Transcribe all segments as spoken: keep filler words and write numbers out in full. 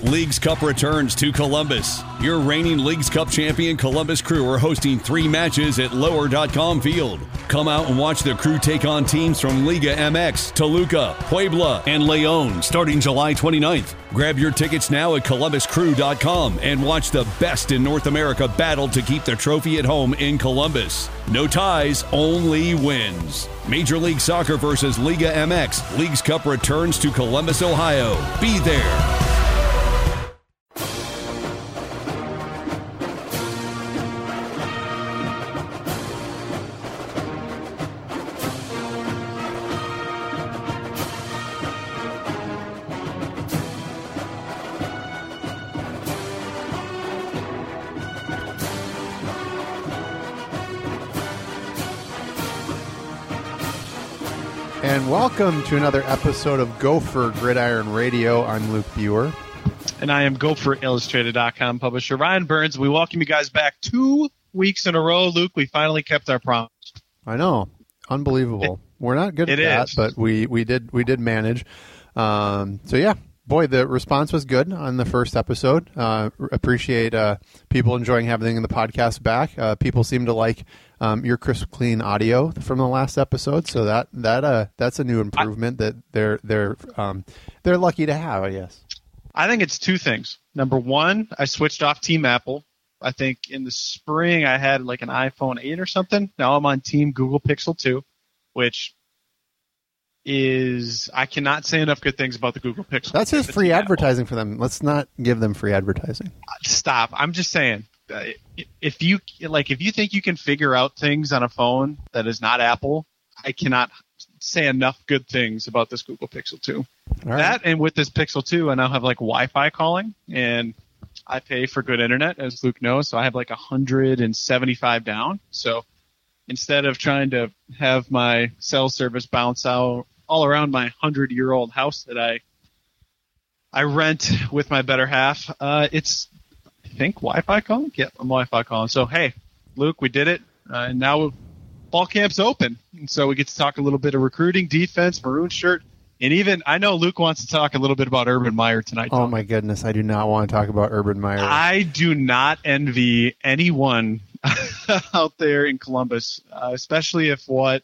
Leagues Cup returns to Columbus. Your reigning Leagues Cup champion Columbus Crew are hosting three matches at lower dot com Field. Come out and watch the Crew take on teams from Liga M X, Toluca, Puebla, and León starting July twenty-ninth. Grab your tickets now at columbus crew dot com and watch the best in North America battle to keep the trophy at home in Columbus. No ties, only wins. Major League Soccer versus Liga M X. Leagues Cup returns to Columbus, Ohio. Be there. And welcome to another episode of Gopher Gridiron Radio. I'm Luke Buer. And I am Gopher Illustrated dot com publisher Ryan Burns. We welcome you guys back two weeks in a row. Luke, we finally kept our promise. I know. Unbelievable. It, We're not good at that, is. but we, we did we did manage. Um, so, yeah. Boy, the response was good on the first episode. Uh, appreciate uh, people enjoying having the podcast back. Uh, people seem to like um, your crisp, clean audio from the last episode, so that that uh, that's a new improvement I, that they're they're um, they're lucky to have, I guess. I think it's two things. Number one, I switched off Team Apple. I think in the spring I had like an iPhone eight or something. Now I'm on Team Google Pixel two, which is I cannot say enough good things about the Google Pixel. That's just free advertising for them. Let's not give them free advertising. Stop. I'm just saying, uh, if you like, if you think you can figure out things on a phone that is not Apple, I cannot say enough good things about this Google Pixel two. All right. That and with this Pixel two, I now have like Wi-Fi calling, and I pay for good internet, as Luke knows. So I have like one hundred seventy-five down. So instead of trying to have my cell service bounce out all around my hundred-year-old house that I I rent with my better half, uh, it's, I think, Wi-Fi calling? Yeah, I'm Wi-Fi calling. So, hey, Luke, we did it, uh, and now fall camp's open. And so we get to talk a little bit of recruiting, defense, maroon shirt, and even, I know Luke wants to talk a little bit about Urban Meyer tonight. Oh, my goodness, I do not want to talk about Urban Meyer. I do not envy anyone out there in Columbus, uh, especially if what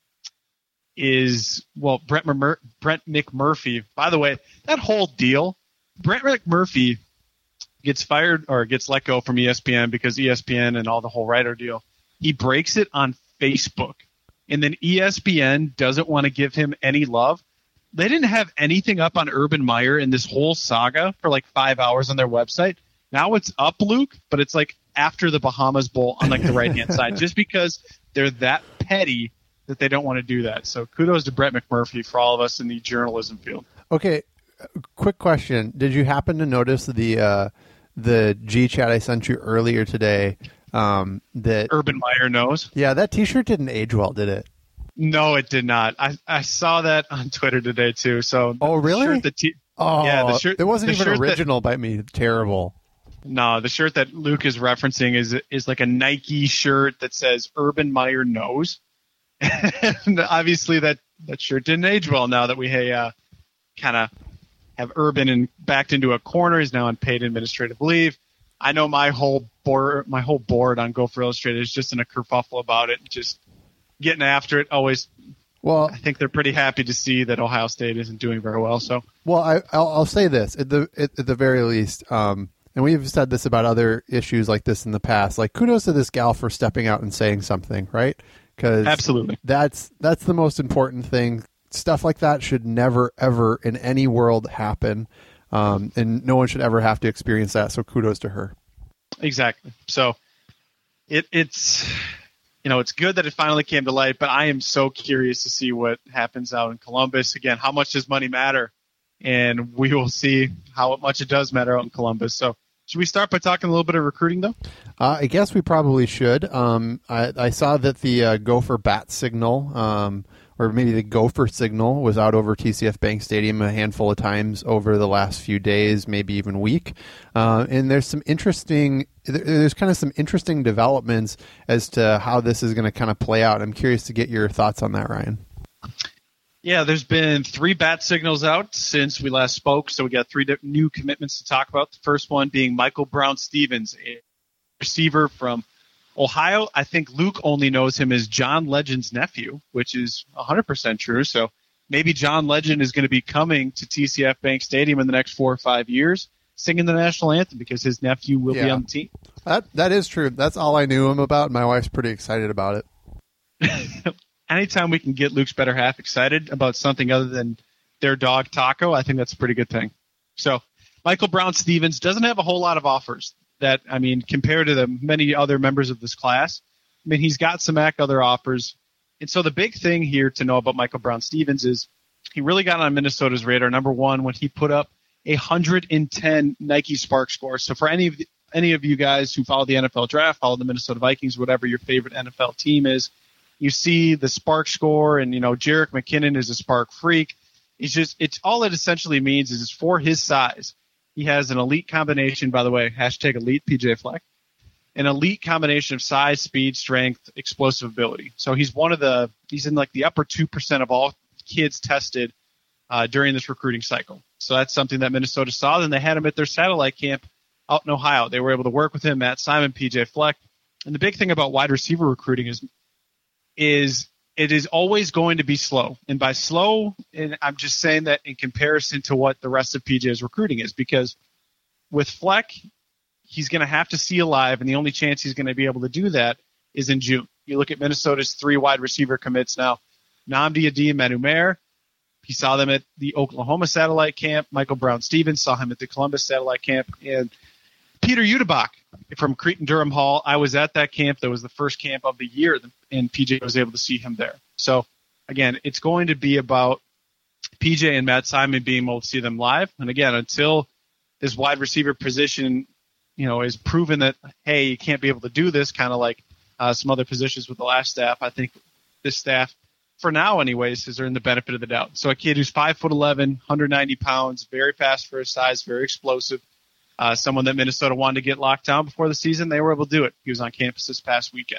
is, well, Brent, Mer- Brent McMurphy. By the way, that whole deal, Brent McMurphy gets fired or gets let go from E S P N because E S P N and all the whole writer deal. He breaks it on Facebook, and then E S P N doesn't want to give him any love. They didn't have anything up on Urban Meyer in this whole saga for like five hours on their website. Now it's up, Luke, but it's like after the Bahamas Bowl on like the right-hand side, just because they're that petty that they don't want to do that. So kudos to Brett McMurphy for all of us in the journalism field. Okay, quick question. Did you happen to notice the uh, the G chat I sent you earlier today? Um, that Urban Meyer knows? Yeah, that T-shirt didn't age well, did it? No, it did not. I, I saw that on Twitter today, too. So oh, really? The shirt, the t- oh, yeah, the shirt, it wasn't the even original that, by me. Terrible. No, the shirt that Luke is referencing is is like a Nike shirt that says Urban Meyer knows. And obviously that, that shirt didn't age well now that we hey, uh, kind of have Urban and backed into a corner. He's now on paid administrative leave. I know my whole board, my whole board on Gopher Illustrated is just in a kerfuffle about it, just getting after it. Always, well, I think they're pretty happy to see that Ohio State isn't doing very well. So, well, I, I'll, I'll say this at the at, at the very least, um, and we've said this about other issues like this in the past. Like, kudos to this gal for stepping out and saying something, right? Because absolutely, that's that's the most important thing. Stuff like that should never, ever in any world happen. Um, and no one should ever have to experience that. So kudos to her. Exactly. So it, it's, you know, it's good that it finally came to light, but I am so curious to see what happens out in Columbus. Again, how much does money matter? And we will see how much it does matter out in Columbus. So should we start by talking a little bit of recruiting, though? Uh, I guess we probably should. Um, I, I saw that the uh, Gopher bat signal, um, or maybe the Gopher signal, was out over T C F Bank Stadium a handful of times over the last few days, maybe even week. Uh, and there's some interesting, there's kind of some interesting developments as to how this is going to kind of play out. I'm curious to get your thoughts on that, Ryan. Yeah, there's been three bat signals out since we last spoke, so we got three new commitments to talk about. The first one being Michael Brown-Stephens, a receiver from Ohio. I think Luke only knows him as John Legend's nephew, which is one hundred percent true. So maybe John Legend is going to be coming to T C F Bank Stadium in the next four or five years singing the national anthem because his nephew will yeah. be on the team. That That is true. That's all I knew him about. My wife's pretty excited about it. Anytime we can get Luke's better half excited about something other than their dog Taco, I think that's a pretty good thing. So Michael Brown-Stephens doesn't have a whole lot of offers that, I mean, compared to the many other members of this class. I mean, he's got some other offers. And so the big thing here to know about Michael Brown-Stephens is he really got on Minnesota's radar, number one, when he put up a one hundred ten Nike Spark score. So for any of the, any of you guys who follow the N F L draft, follow the Minnesota Vikings, whatever your favorite N F L team is, you see the Spark score, and, you know, Jerick McKinnon is a Spark freak. It's just, it's all it essentially means is it's for his size. He has an elite combination, by the way, hashtag elite P J Fleck, an elite combination of size, speed, strength, explosive ability. So he's one of the, he's in like the upper two percent of all kids tested uh, during this recruiting cycle. So that's something that Minnesota saw. Then they had him at their satellite camp out in Ohio. They were able to work with him, Matt Simon, P J Fleck. And the big thing about wide receiver recruiting is, is it is always going to be slow. And by slow, and I'm just saying that in comparison to what the rest of P J's recruiting is, because with Fleck, he's going to have to see alive, and the only chance he's going to be able to do that is in June. You look at Minnesota's three wide receiver commits now. Nnamdi Adeyemi-Manumer, he saw them at the Oklahoma satellite camp. Michael Brown-Stephens saw him at the Columbus satellite camp. And Peter Udebach from Cretin-Durham Hall. I was at that camp. That was the first camp of the year, and P J was able to see him there. So, again, it's going to be about P J and Matt Simon being able to see them live. And, again, until this wide receiver position, you know, is proven that, hey, you can't be able to do this, kind of like uh, some other positions with the last staff, I think this staff, for now anyways, is earning the benefit of the doubt. So a kid who's five foot eleven, one hundred ninety pounds, very fast for his size, very explosive, Uh, someone that Minnesota wanted to get locked down before the season. They were able to do it. He was on campus this past weekend.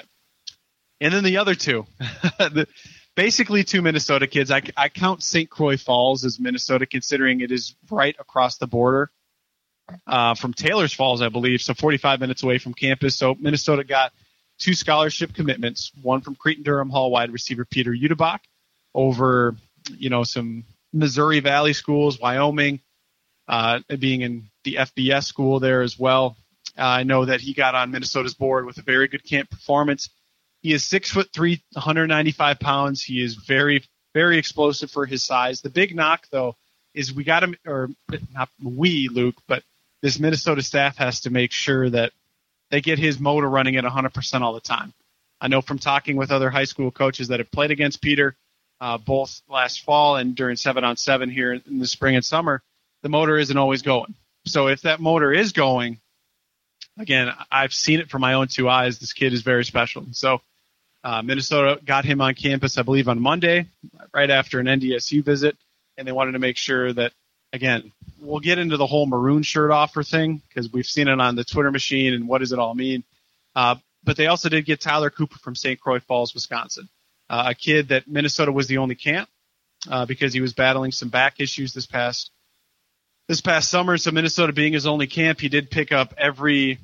And then the other two, the, basically two Minnesota kids. I, I count Saint Croix Falls as Minnesota, considering it is right across the border uh, from Taylor's Falls, I believe, so forty-five minutes away from campus. So Minnesota got two scholarship commitments, one from Cretin-Durham Hall wide receiver Peter Udebach over, you know, some Missouri Valley schools, Wyoming, uh, being in the F B S school there as well. Uh, I know that he got on Minnesota's board with a very good camp performance. He is six foot three, one hundred ninety-five pounds. He is very, very explosive for his size. The big knock, though, is we got him, or not we, Luke, but this Minnesota staff has to make sure that they get his motor running at one hundred percent all the time. I know from talking with other high school coaches that have played against Peter, uh, both last fall and during seven on seven here in the spring and summer, the motor isn't always going. So if that motor is going, again, I've seen it from my own two eyes. This kid is very special. So uh, Minnesota got him on campus, I believe, on Monday, right after an N D S U visit, and they wanted to make sure that, again, we'll get into the whole maroon shirt offer thing because we've seen it on the Twitter machine and what does it all mean. Uh, but they also did get Tyler Cooper from Saint Croix Falls, Wisconsin, uh, a kid that Minnesota was the only camp uh, because he was battling some back issues this past This past summer, so Minnesota being his only camp, he did pick up every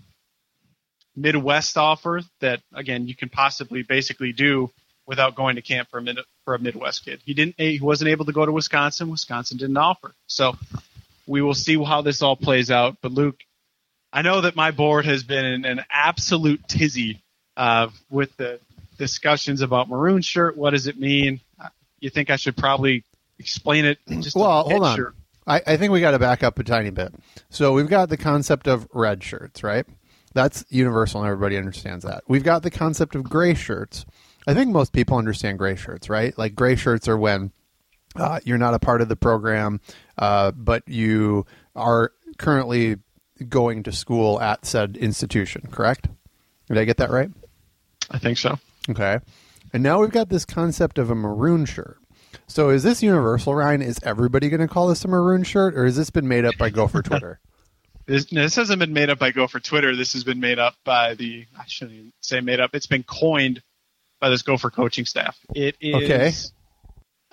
Midwest offer that, again, you can possibly basically do without going to camp for a, mid, for a Midwest kid. He didn't. He wasn't able to go to Wisconsin. Wisconsin didn't offer. So we will see how this all plays out. But, Luke, I know that my board has been in an absolute tizzy uh, with the discussions about maroon shirt. What does it mean? You think I should probably explain it? Just well, hold on. Shirt. I, I think we got to back up a tiny bit. So we've got the concept of red shirts, right? That's universal and everybody understands that. We've got the concept of gray shirts. I think most people understand gray shirts, right? Like gray shirts are when uh, you're not a part of the program, uh, but you are currently going to school at said institution, correct? Did I get that right? I think so. Okay. And now we've got this concept of a maroon shirt. So is this universal, Ryan? Is everybody going to call this a maroon shirt, or has this been made up by Gopher Twitter? This, this hasn't been made up by Gopher Twitter. This has been made up by the, I shouldn't even say made up. It's been coined by this Gopher coaching staff. It is, okay.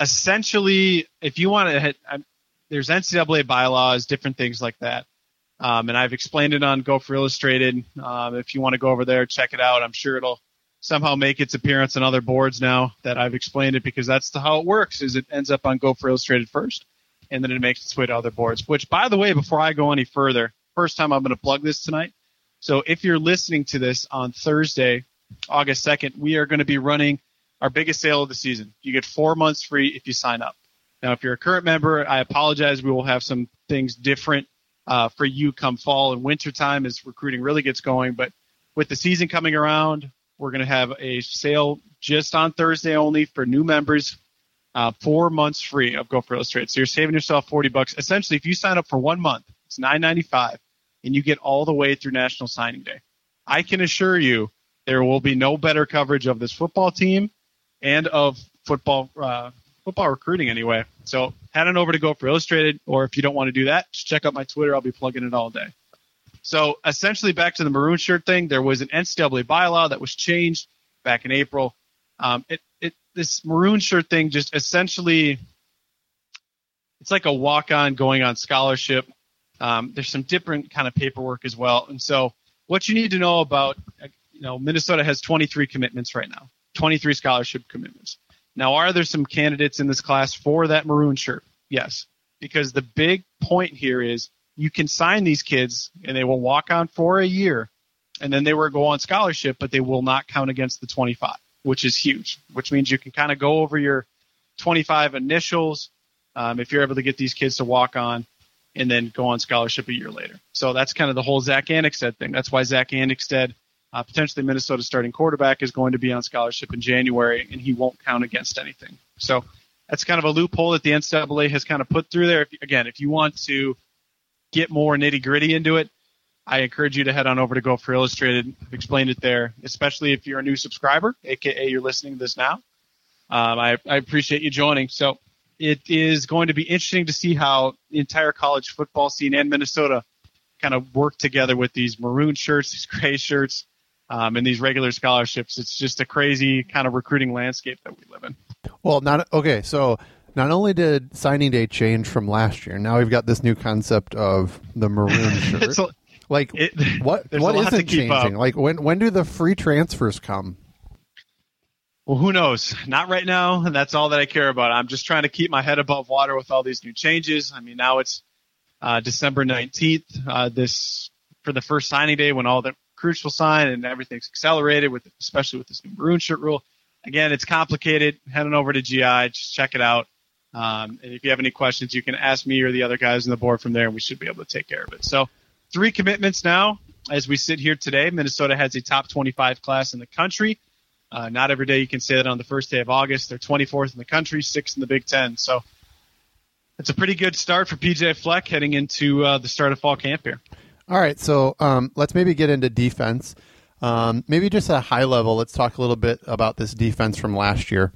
essentially, if you want to hit, there's N C double A bylaws, different things like that. Um, and I've explained it on Gopher Illustrated. Um, if you want to go over there, check it out. I'm sure it'll somehow make its appearance on other boards now that I've explained it, because that's the, how it works, is it ends up on Gopher Illustrated first, and then it makes its way to other boards. Which, by the way, before I go any further, first time I'm going to plug this tonight. So if you're listening to this on Thursday, August second, we are going to be running our biggest sale of the season. You get four months free if you sign up. Now, if you're a current member, I apologize. We will have some things different uh, for you come fall and winter time as recruiting really gets going. But with the season coming around, we're going to have a sale just on Thursday only for new members, uh, four months free of Gopher Illustrated. So you're saving yourself forty bucks. Essentially, if you sign up for one month, it's nine ninety-five, and you get all the way through National Signing Day. I can assure you there will be no better coverage of this football team and of football uh, football recruiting anyway. So head on over to Gopher Illustrated, or if you don't want to do that, just check out my Twitter. I'll be plugging it all day. So essentially, back to the maroon shirt thing, there was an N C double A bylaw that was changed back in April. Um, it, it this maroon shirt thing just essentially, it's like a walk-on going on scholarship. Um, there's some different kind of paperwork as well. And so what you need to know about, you know, Minnesota has twenty-three commitments right now, twenty-three scholarship commitments. Now, are there some candidates in this class for that maroon shirt? Yes, because the big point here is you can sign these kids and they will walk on for a year, and then they will go on scholarship, but they will not count against the twenty-five, which is huge, which means you can kind of go over your twenty-five initials um, if you're able to get these kids to walk on and then go on scholarship a year later. So that's kind of the whole Zach Annexstad thing. That's why Zach Annexstad, uh, potentially Minnesota's starting quarterback, is going to be on scholarship in January, and he won't count against anything. So that's kind of a loophole that the N C double A has kind of put through there. If, again, if you want to get more nitty-gritty into it, I encourage you to head on over to Gopher Illustrated. I've explained it there, especially if you're a new subscriber, a k a you're listening to this now. Um, I, I appreciate you joining. So it is going to be interesting to see how the entire college football scene and Minnesota kind of work together with these maroon shirts, these gray shirts, um, and these regular scholarships. It's just a crazy kind of recruiting landscape that we live in. Well, not okay, so not only did signing day change from last year, now we've got this new concept of the maroon shirt. a, like, it, what what isn't changing? Up. Like, when when do the free transfers come? Well, who knows? Not right now, and that's all that I care about. I'm just trying to keep my head above water with all these new changes. I mean, now it's uh, December nineteenth, uh, this for the first signing day when all the recruits will sign and everything's accelerated, with especially with this new maroon shirt rule. Again, it's complicated. Head on over to G I, just check it out. Um, and if you have any questions, you can ask me or the other guys on the board from there, and we should be able to take care of it. So three commitments now as we sit here today. Minnesota has a top twenty-five class in the country. Uh, not every day you can say that on the first day of August. They're twenty-fourth in the country, sixth in the Big Ten. So it's a pretty good start for P J Fleck heading into uh, the start of fall camp here. All right, so um, let's maybe get into defense. Um, maybe just at a high level, let's talk a little bit about this defense from last year.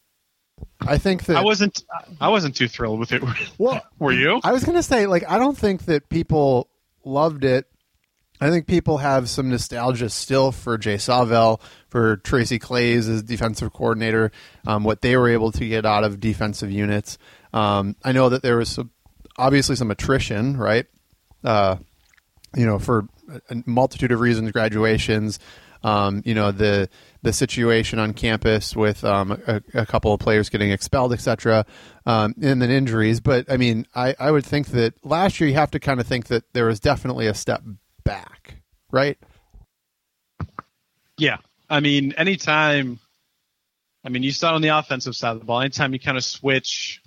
I think that I wasn't. I wasn't too thrilled with it. Well, were you? I was going to say, like, I don't think that people loved it. I think people have some nostalgia still for Jay Sawvel, for Tracy Claeys as defensive coordinator, um, what they were able to get out of defensive units. Um, I know that there was some, obviously some attrition, right? Uh, you know, for a multitude of reasons, graduations. Um, you know, the the situation on campus with um, a, a couple of players getting expelled, et cetera, um, and then injuries. But, I mean, I, I would think that last year you have to kind of think that there was definitely a step back, right? Yeah. I mean, anytime, I mean, you saw it on the offensive side of the ball, anytime you kind of switch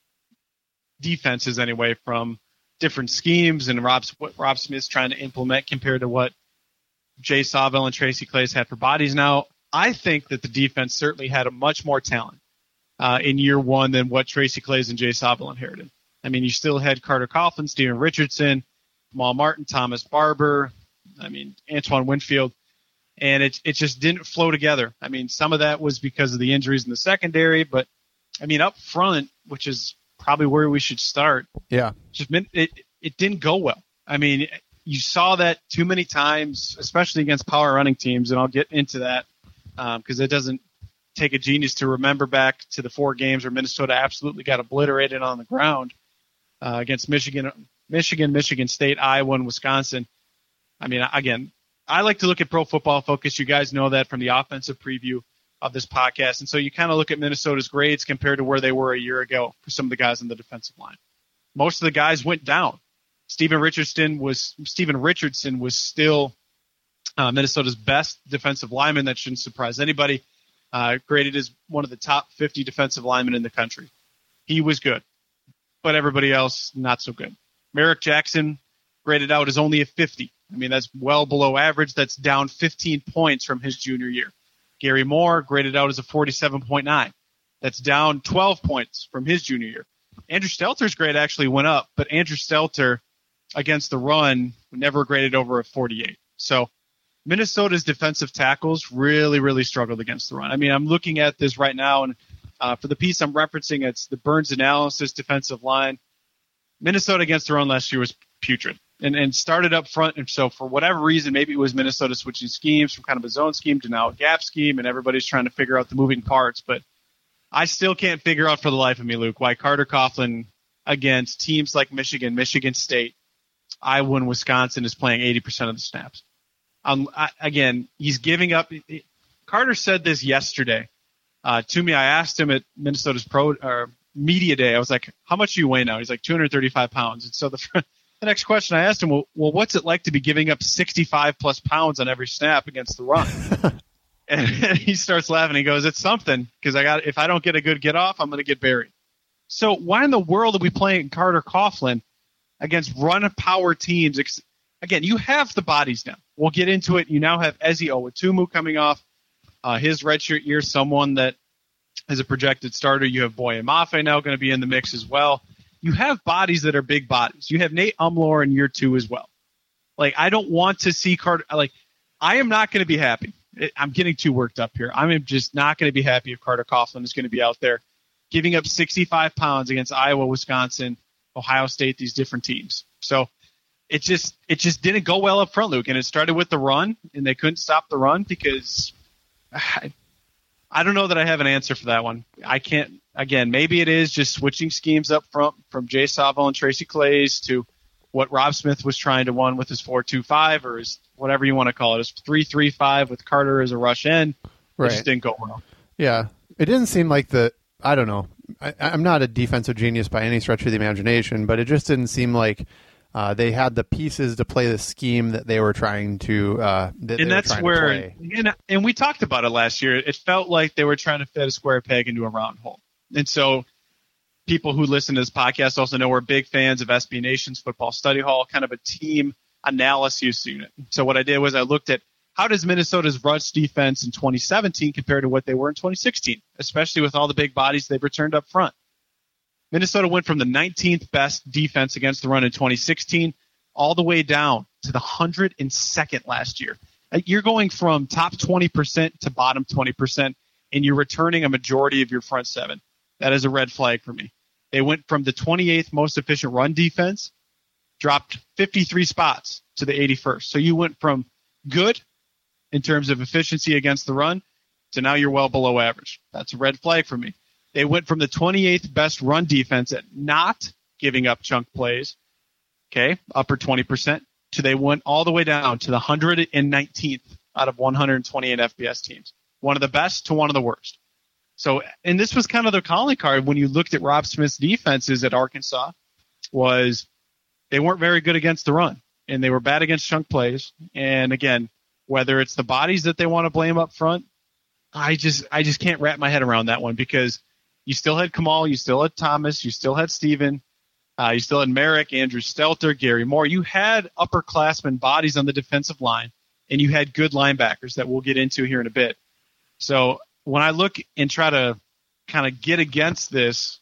defenses anyway from different schemes and Rob, what Rob Smith's trying to implement compared to what Jay Sawvel and Tracy Claeys had for bodies. Now, I think that the defense certainly had a much more talent uh, in year one than what Tracy Claeys and Jay Sawvel inherited. I mean, you still had Carter Coughlin, Steven Richardson, Jamal Martin, Thomas Barber, I mean, Antoine Winfield, and it it just didn't flow together. I mean, some of that was because of the injuries in the secondary, but, I mean, up front, which is probably where we should start, yeah, just it, it didn't go well. I mean, you saw that too many times, especially against power running teams, and I'll get into that because um, it doesn't take a genius to remember back to the four games where Minnesota absolutely got obliterated on the ground uh, against Michigan, Michigan, Michigan State, Iowa, and Wisconsin. I mean, again, I like to look at Pro Football Focus. You guys know that from the offensive preview of this podcast. And so you kind of look at Minnesota's grades compared to where they were a year ago for some of the guys on the defensive line. Most of the guys went down. Stephen Richardson was Stephen Richardson was still uh, Minnesota's best defensive lineman. That shouldn't surprise anybody. Uh, graded as one of the top fifty defensive linemen in the country. He was good, but everybody else not so good. Merrick Jackson graded out as only a fifty. I mean, that's well below average. That's down fifteen points from his junior year. Gary Moore graded out as a forty-seven point nine. That's down twelve points from his junior year. Andrew Stelter's grade actually went up, but Andrew Stelter against the run never graded over a forty-eight. So Minnesota's defensive tackles really, really struggled against the run. I mean, I'm looking at this right now, and uh, for the piece I'm referencing, it's the Burns Analysis defensive line. Minnesota against the run last year was putrid and, and started up front. And so for whatever reason, maybe it was Minnesota switching schemes from kind of a zone scheme to now a gap scheme, and everybody's trying to figure out the moving parts. But I still can't figure out for the life of me, Luke, why Carter Coughlin against teams like Michigan, Michigan State, Iowa, and Wisconsin is playing eighty percent of the snaps. Um, I, again, he's giving up. Carter said this yesterday uh, to me. I asked him at Minnesota's pro or media day. I was like, "How much do you weigh now?" He's like, two hundred thirty-five pounds. And so the, the next question I asked him, well, well, what's it like to be giving up sixty-five plus pounds on every snap against the run? and, and he starts laughing. He goes, "It's something because I got if I don't get a good get off, I'm going to get buried." So why in the world are we playing Carter Coughlin against run power teams? Again, you have the bodies now. We'll get into it. You now have Ezi Owatumu coming off uh, his redshirt year, someone that is a projected starter. You have Boye Mafe now going to be in the mix as well. You have bodies that are big bodies. You have Nate Umlor in year two as well. Like, I don't want to see Carter. Like, I am not going to be happy. It, I'm getting too worked up here. I'm just not going to be happy if Carter Coughlin is going to be out there giving up sixty-five pounds against Iowa, Wisconsin, Ohio State, these different teams. So it just it just didn't go well up front, Luke. And it started with the run, and they couldn't stop the run because I, I don't know that I have an answer for that one. I can't. Again, maybe it is just switching schemes up front from Jay Savo and Tracy Claeys to what Rob Smith was trying to run with his four two five or his whatever you want to call it, his three three five with Carter as a rush end. Right. It just didn't go well. Yeah. It didn't seem like the – I don't know. I, I'm not a defensive genius by any stretch of the imagination, but it just didn't seem like uh, they had the pieces to play the scheme that they were trying to uh, that and they that's were trying where, to play. And, and we talked about it last year. It felt like they were trying to fit a square peg into a round hole. And so people who listen to this podcast also know we're big fans of S B Nation's Football Study Hall, kind of a team analysis unit. So what I did was I looked at how does Minnesota's rush defense in twenty seventeen compare to what they were in twenty sixteen, especially with all the big bodies they've returned up front. Minnesota went from the nineteenth best defense against the run in twenty sixteen all the way down to the one hundred second last year. You're going from top twenty percent to bottom twenty percent, and you're returning a majority of your front seven. That is a red flag for me. They went from the twenty-eighth most efficient run defense, dropped fifty-three spots to the eighty-first. So you went from good in terms of efficiency against the run to now you're well below average. That's a red flag for me. They went from the twenty-eighth best run defense at not giving up chunk plays, okay, upper twenty percent, to they went all the way down to the one hundred nineteenth out of one hundred twenty-eight F B S teams. One of the best to one of the worst. So, and this was kind of the calling card when you looked at Rob Smith's defenses at Arkansas, was they weren't very good against the run, and they were bad against chunk plays. And again, whether it's the bodies that they want to blame up front, I just I just can't wrap my head around that one, because you still had Kamal, you still had Thomas, you still had Steven, uh, you still had Merrick, Andrew Stelter, Gary Moore. You had upperclassmen bodies on the defensive line, and you had good linebackers that we'll get into here in a bit. So when I look and try to kind of get against this,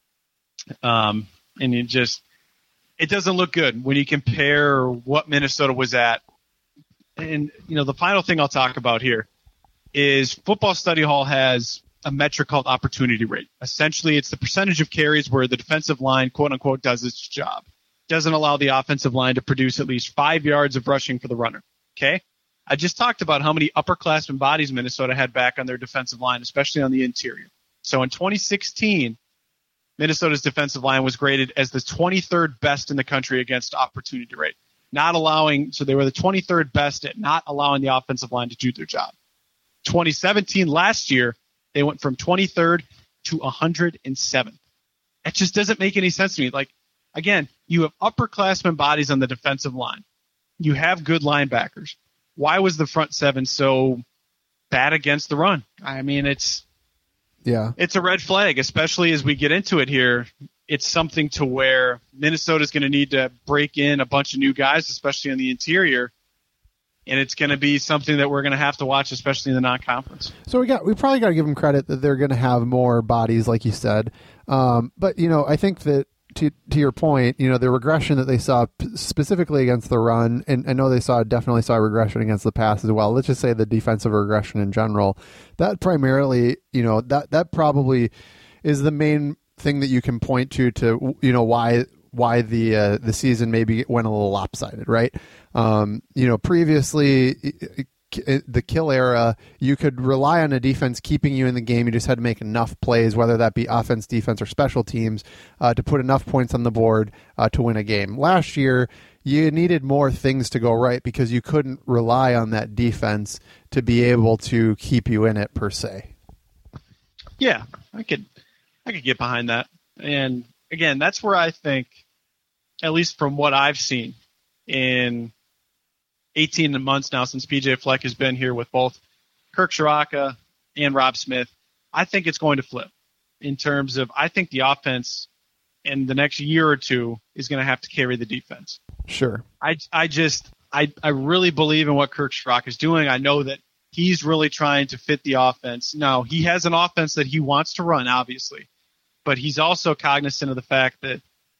um, and it just it doesn't look good when you compare what Minnesota was at. And, you know, the final thing I'll talk about here is Football Study Hall has a metric called opportunity rate. Essentially, it's the percentage of carries where the defensive line, quote unquote, does its job. Doesn't allow the offensive line to produce at least five yards of rushing for the runner. Okay? I just talked about how many upperclassmen bodies Minnesota had back on their defensive line, especially on the interior. So in twenty sixteen, Minnesota's defensive line was graded as the twenty-third best in the country against opportunity rate. Not allowing, so they were the twenty-third best at not allowing the offensive line to do their job. twenty seventeen, last year, they went from twenty-third to one hundred seventh. It just doesn't make any sense to me. Like, again, you have upperclassmen bodies on the defensive line. You have good linebackers. Why was the front seven so bad against the run? I mean, it's yeah, it's a red flag, especially as we get into it here. It's something to where Minnesota's going to need to break in a bunch of new guys, especially in the interior. And it's going to be something that we're going to have to watch, especially in the non-conference. So we got we probably got to give them credit that they're going to have more bodies, like you said. Um, but, you know, I think that to to your point, you know, the regression that they saw specifically against the run, and I know they saw definitely saw regression against the pass as well. Let's just say the defensive regression in general. That primarily, you know, that that probably is the main thing that you can point to to you know why why the uh, the season maybe went a little lopsided, right? Um, you know, previously the kill era, you could rely on a defense keeping you in the game. You just had to make enough plays, whether that be offense, defense, or special teams, uh, to put enough points on the board uh, to win a game. Last year, you needed more things to go right because you couldn't rely on that defense to be able to keep you in it per se. Yeah, I could, I could get behind that. And again, that's where I think, at least from what I've seen in eighteen months now since P J Fleck has been here with both Kirk Ciarrocca and Rob Smith, I think it's going to flip in terms of, I think the offense in the next year or two is going to have to carry the defense. Sure. I, I just, I, I really believe in what Kirk Ciarrocca is doing. I know that he's really trying to fit the offense. Now, he has an offense that he wants to run, obviously, but he's also cognizant of the fact that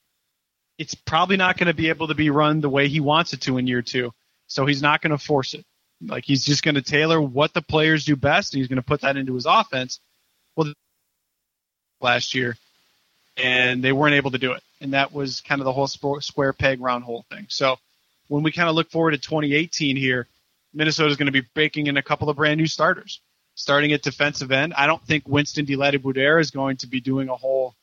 it's probably not going to be able to be run the way he wants it to in year two. So he's not going to force it. Like, he's just going to tailor what the players do best, and he's going to put that into his offense. Well, last year, and they weren't able to do it. And that was kind of the whole square peg round hole thing. So when we kind of look forward to twenty eighteen here, Minnesota's going to be breaking in a couple of brand new starters. Starting at defensive end, I don't think Winston Delette-Bouder is going to be doing a whole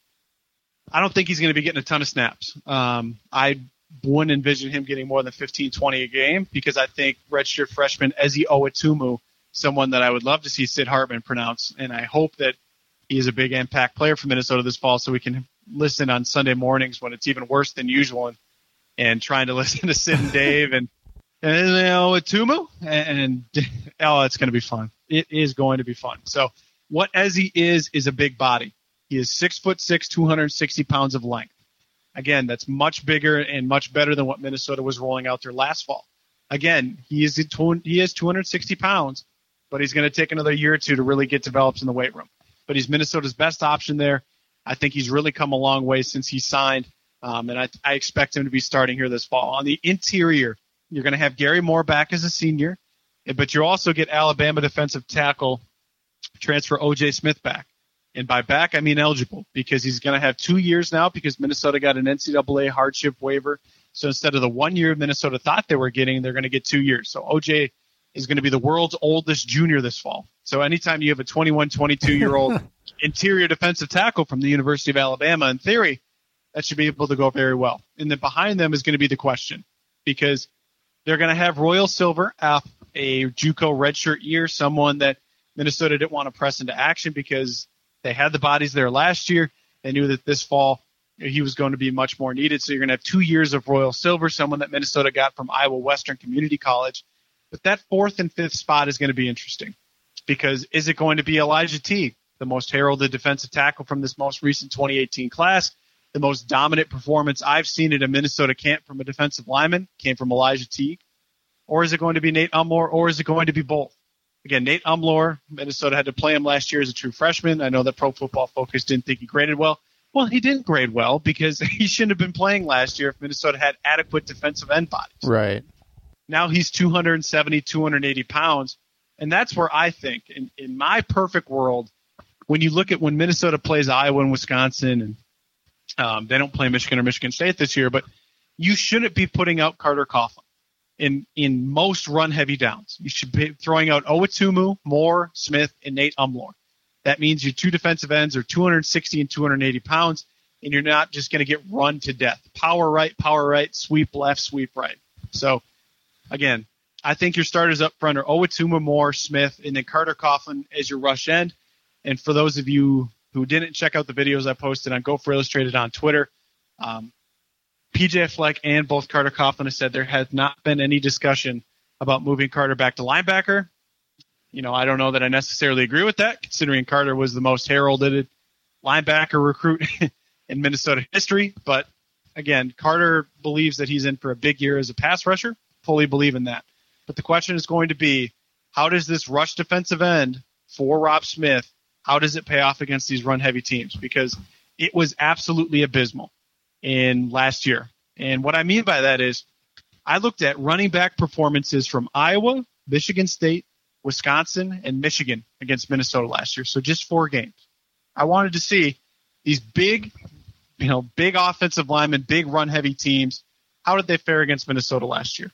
– I don't think he's going to be getting a ton of snaps. Um, I wouldn't envision him getting more than fifteen, twenty a game because I think redshirt freshman Ezi Owatumu, someone that I would love to see Sid Hartman pronounce, and I hope that he is a big impact player for Minnesota this fall so we can listen on Sunday mornings when it's even worse than usual and, and trying to listen to Sid and Dave and, and you know, Owatumu, and, and oh, it's going to be fun. It is going to be fun. So what Ezi is is a big body. He is six foot six, two hundred sixty pounds of length. Again, that's much bigger and much better than what Minnesota was rolling out there last fall. Again, he is he is two hundred sixty pounds, but he's going to take another year or two to really get developed in the weight room. But he's Minnesota's best option there. I think he's really come a long way since he signed, um, and I, I expect him to be starting here this fall. On the interior, you're going to have Gary Moore back as a senior, but you also get Alabama defensive tackle transfer O J Smith back. And by back, I mean eligible, because he's going to have two years now because Minnesota got an N C double A hardship waiver. So instead of the one year Minnesota thought they were getting, they're going to get two years. So O J is going to be the world's oldest junior this fall. So anytime you have a twenty-one, twenty-two-year-old interior defensive tackle from the University of Alabama, in theory, that should be able to go very well. And then behind them is going to be the question, because they're going to have Royal Silver, a JUCO redshirt year, someone that Minnesota didn't want to press into action because they had the bodies there last year. They knew that this fall he was going to be much more needed. So you're going to have two years of Royal Silver, someone that Minnesota got from Iowa Western Community College. But that fourth and fifth spot is going to be interesting, because is it going to be Elijah Teague, the most heralded defensive tackle from this most recent twenty eighteen class? The most dominant performance I've seen at a Minnesota camp from a defensive lineman came from Elijah Teague. Or is it going to be Nate Umlor, or is it going to be both? Again, Nate Umlor, Minnesota had to play him last year as a true freshman. I know that Pro Football Focus didn't think he graded well. Well, he didn't grade well because he shouldn't have been playing last year if Minnesota had adequate defensive end bodies. Right. Now he's two seventy, two eighty pounds, and that's where I think, in, in my perfect world, when you look at when Minnesota plays Iowa and Wisconsin, and um, they don't play Michigan or Michigan State this year, but you shouldn't be putting out Carter Coughlin. in in most run-heavy downs. You should be throwing out Owatumu, Moore, Smith, and Nate Umlor. That means your two defensive ends are two hundred sixty and two hundred eighty pounds, and you're not just going to get run to death. Power right, power right, sweep left, sweep right. So, again, I think your starters up front are Owatumu, Moore, Smith, and then Carter Coughlin as your rush end. And for those of you who didn't check out the videos I posted on Gopher Illustrated on Twitter, um, P J Fleck and both Carter Coughlin have said there has not been any discussion about moving Carter back to linebacker. You know, I don't know that I necessarily agree with that, considering Carter was the most heralded linebacker recruit in Minnesota history. But, again, Carter believes that he's in for a big year as a pass rusher. Fully believe in that. But the question is going to be, how does this rush defensive end for Rob Smith, how does it pay off against these run-heavy teams? Because it was absolutely abysmal in last year. And what I mean by that is I looked at running back performances from Iowa, Michigan State, Wisconsin, and Michigan against Minnesota last year. So just four games. I wanted to see these big, you know, big offensive linemen, big run-heavy teams. How did they fare against Minnesota last year?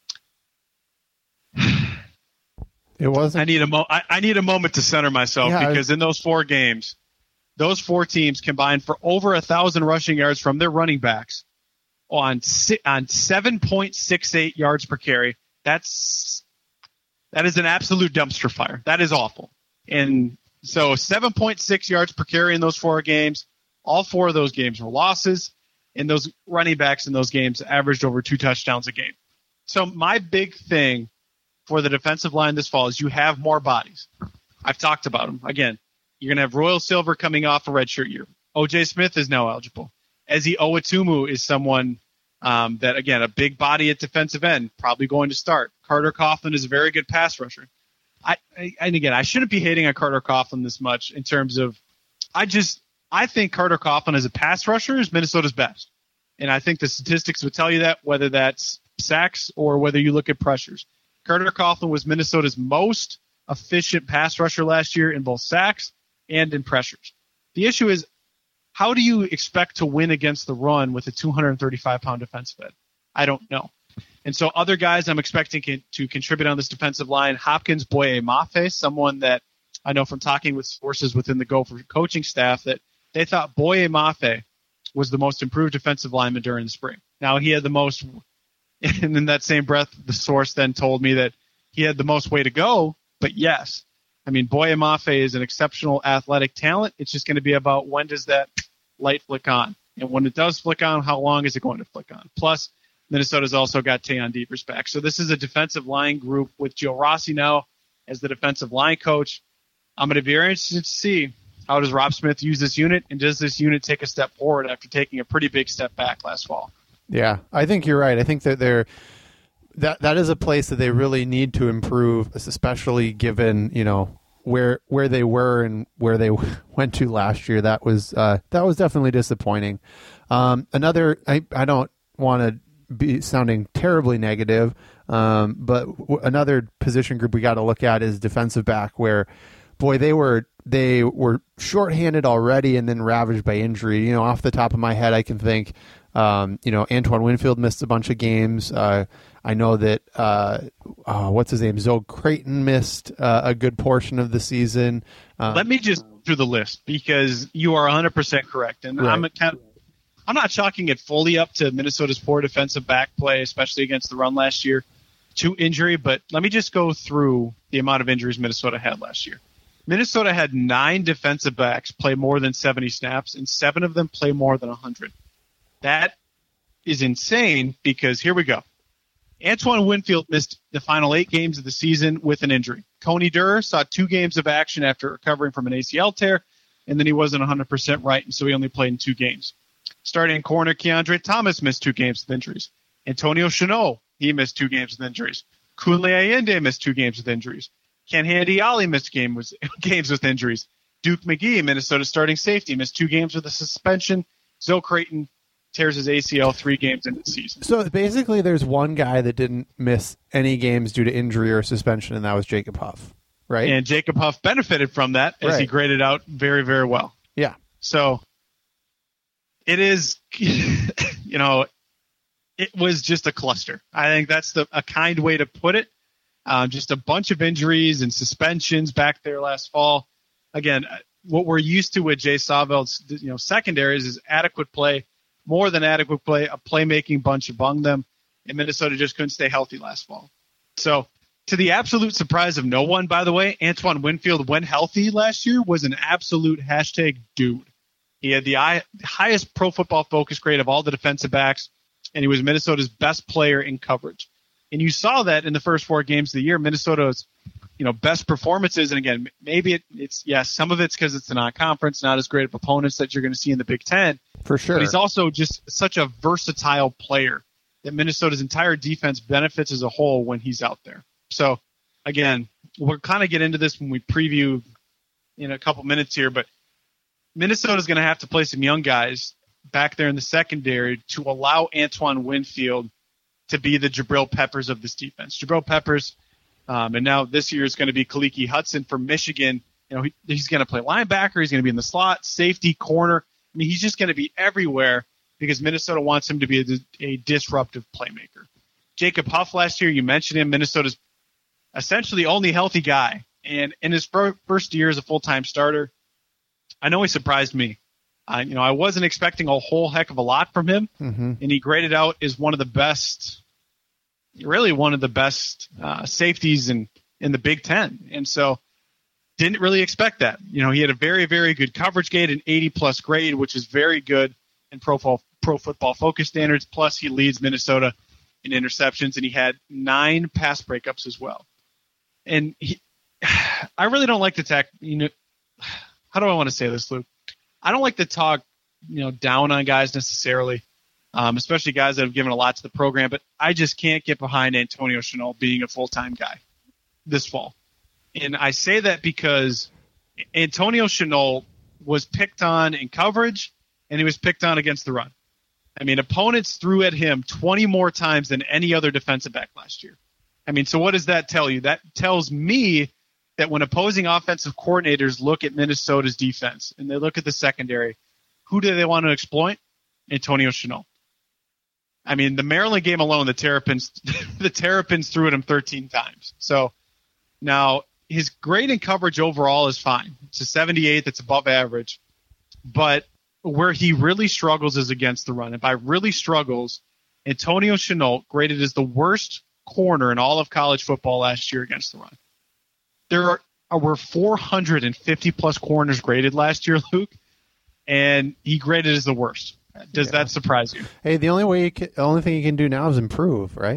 It wasn't. I need a mo- I, I need a moment to center myself yeah, because in those four games, those four teams combined for over a thousand rushing yards from their running backs on si- on seven point six eight yards per carry. That's that is an absolute dumpster fire. That is awful. And so seven point six yards per carry in those four games. All four of those games were losses, and those running backs in those games averaged over two touchdowns a game. So my big thing for the defensive line this fall is you have more bodies. I've talked about them. Again, you're going to have Royal Silver coming off a redshirt year. O J Smith is now eligible. Ezi Owatumu is someone um, that, again, a big body at defensive end, probably going to start. Carter Coughlin is a very good pass rusher. I, I And, again, I shouldn't be hating on Carter Coughlin this much in terms of I just I think Carter Coughlin as a pass rusher is Minnesota's best. And I think the statistics would tell you that, whether that's sacks or whether you look at pressures. Carter Coughlin was Minnesota's most efficient pass rusher last year in both sacks and in pressures. The issue is, how do you expect to win against the run with a two hundred thirty-five pound defensive end? I don't know. And so other guys I'm expecting can, to contribute on this defensive line, Hopkins Boye Mafe, someone that I know from talking with sources within the Gopher coaching staff that they thought Boye Mafe was the most improved defensive lineman during the spring. Now, he had the most... And in that same breath, the source then told me that he had the most way to go. But yes, I mean, Boye Mafe is an exceptional athletic talent. It's just going to be about when does that light flick on? And when it does flick on, how long is it going to flick on? Plus, Minnesota's also got Tayon Devers back. So this is a defensive line group with Joe Rossi now as the defensive line coach. I'm going to be very interested to see how does Rob Smith use this unit, and does this unit take a step forward after taking a pretty big step back last fall? Yeah, I think you're right. I think that they're that that is a place that they really need to improve, especially given, you know, where where they were and where they went to last year. That was uh, that was definitely disappointing. Um, another, I I don't want to be sounding terribly negative, um, but w- another position group we got to look at is defensive back, where, boy, they were they were shorthanded already and then ravaged by injury. You know, off the top of my head, I can think. Um, you know, Antoine Winfield missed a bunch of games. Uh, I know that, uh, uh, what's his name? Zoe Creighton missed uh, a good portion of the season. Um, Let me just go through the list because you are one hundred percent correct. And right. I'm kind of, I'm not chalking it fully up to Minnesota's poor defensive back play, especially against the run last year, to injury. But let me just go through the amount of injuries Minnesota had last year. Minnesota had nine defensive backs play more than seventy snaps, and seven of them play more than one hundred. That is insane because here we go. Antoine Winfield missed the final eight games of the season with an injury. Coney Durr saw two games of action after recovering from an A C L tear, and then he wasn't one hundred percent right, and so he only played in two games. Starting corner Keandre Thomas missed two games with injuries. Antonio Chenot, he missed two games with injuries. Kunle Ayende missed two games with injuries. Ken Handy-Ali missed game with, games with injuries. Duke McGee, Minnesota starting safety, missed two games with a suspension. Zoe Creighton tears his A C L three games into the season. So basically there's one guy that didn't miss any games due to injury or suspension, and that was Jacob Huff, right? And Jacob Huff benefited from that as right. he graded out very, very well. Yeah. So it is, you know, it was just a cluster. I think that's the a kind way to put it. Um, just a bunch of injuries and suspensions back there last fall. Again, what we're used to with Jay Sawvel's, you know, secondaries is adequate play, more than adequate play, a playmaking bunch among them, and Minnesota just couldn't stay healthy last fall. So, to the absolute surprise of no one, by the way, Antoine Winfield, when healthy last year, was an absolute hashtag dude. He had the highest Pro Football Focus grade of all the defensive backs, and he was Minnesota's best player in coverage. And you saw that in the first four games of the year, Minnesota's, you know, best performances. And again, maybe it, it's, yes, some of it's because it's a non-conference, not as great of opponents that you're going to see in the Big Ten. For sure. But he's also just such a versatile player that Minnesota's entire defense benefits as a whole when he's out there. So, again, we'll kind of get into this when we preview in a couple minutes here, but Minnesota's going to have to play some young guys back there in the secondary to allow Antoine Winfield to be the Jabril Peppers of this defense. Jabril Peppers, um, and now this year is going to be Kaliki Hudson from Michigan. You know, he, he's going to play linebacker. He's going to be in the slot, safety, corner. I mean, he's just going to be everywhere because Minnesota wants him to be a, a disruptive playmaker. Jacob Huff last year, you mentioned him, Minnesota's essentially only healthy guy. And in his fir- first year as a full-time starter, I know he surprised me. I, you know, I wasn't expecting a whole heck of a lot from him, mm-hmm. and he graded out as one of the best, really one of the best uh, safeties in, in the Big Ten. And so didn't really expect that. You know, he had a very, very good coverage grade, an eighty-plus grade, which is very good in pro, pro football focus standards. Plus, he leads Minnesota in interceptions, and he had nine pass breakups as well. And he, I really don't like to tack, you know, how do I want to say this, Luke? I don't like to talk, you know, down on guys necessarily, um, especially guys that have given a lot to the program. But I just can't get behind Antonio Shenault being a full-time guy this fall. And I say that because Antonio Shenault was picked on in coverage, and he was picked on against the run. I mean, opponents threw at him twenty more times than any other defensive back last year. I mean, so what does that tell you? That tells me that when opposing offensive coordinators look at Minnesota's defense and they look at the secondary, who do they want to exploit? Antonio Shenault. I mean, the Maryland game alone, the Terrapins, the Terrapins threw at him thirteen times. So now his grade in coverage overall is fine. It's a seventy-eight. That's above average. But where he really struggles is against the run. And by really struggles, Antonio Shenault graded as the worst corner in all of college football last year against the run. There are, are were four hundred fifty plus corners graded last year, Luke, and he graded as the worst. Does yeah. that surprise you? Hey, the only way, you can, the only thing you can do now is improve, right?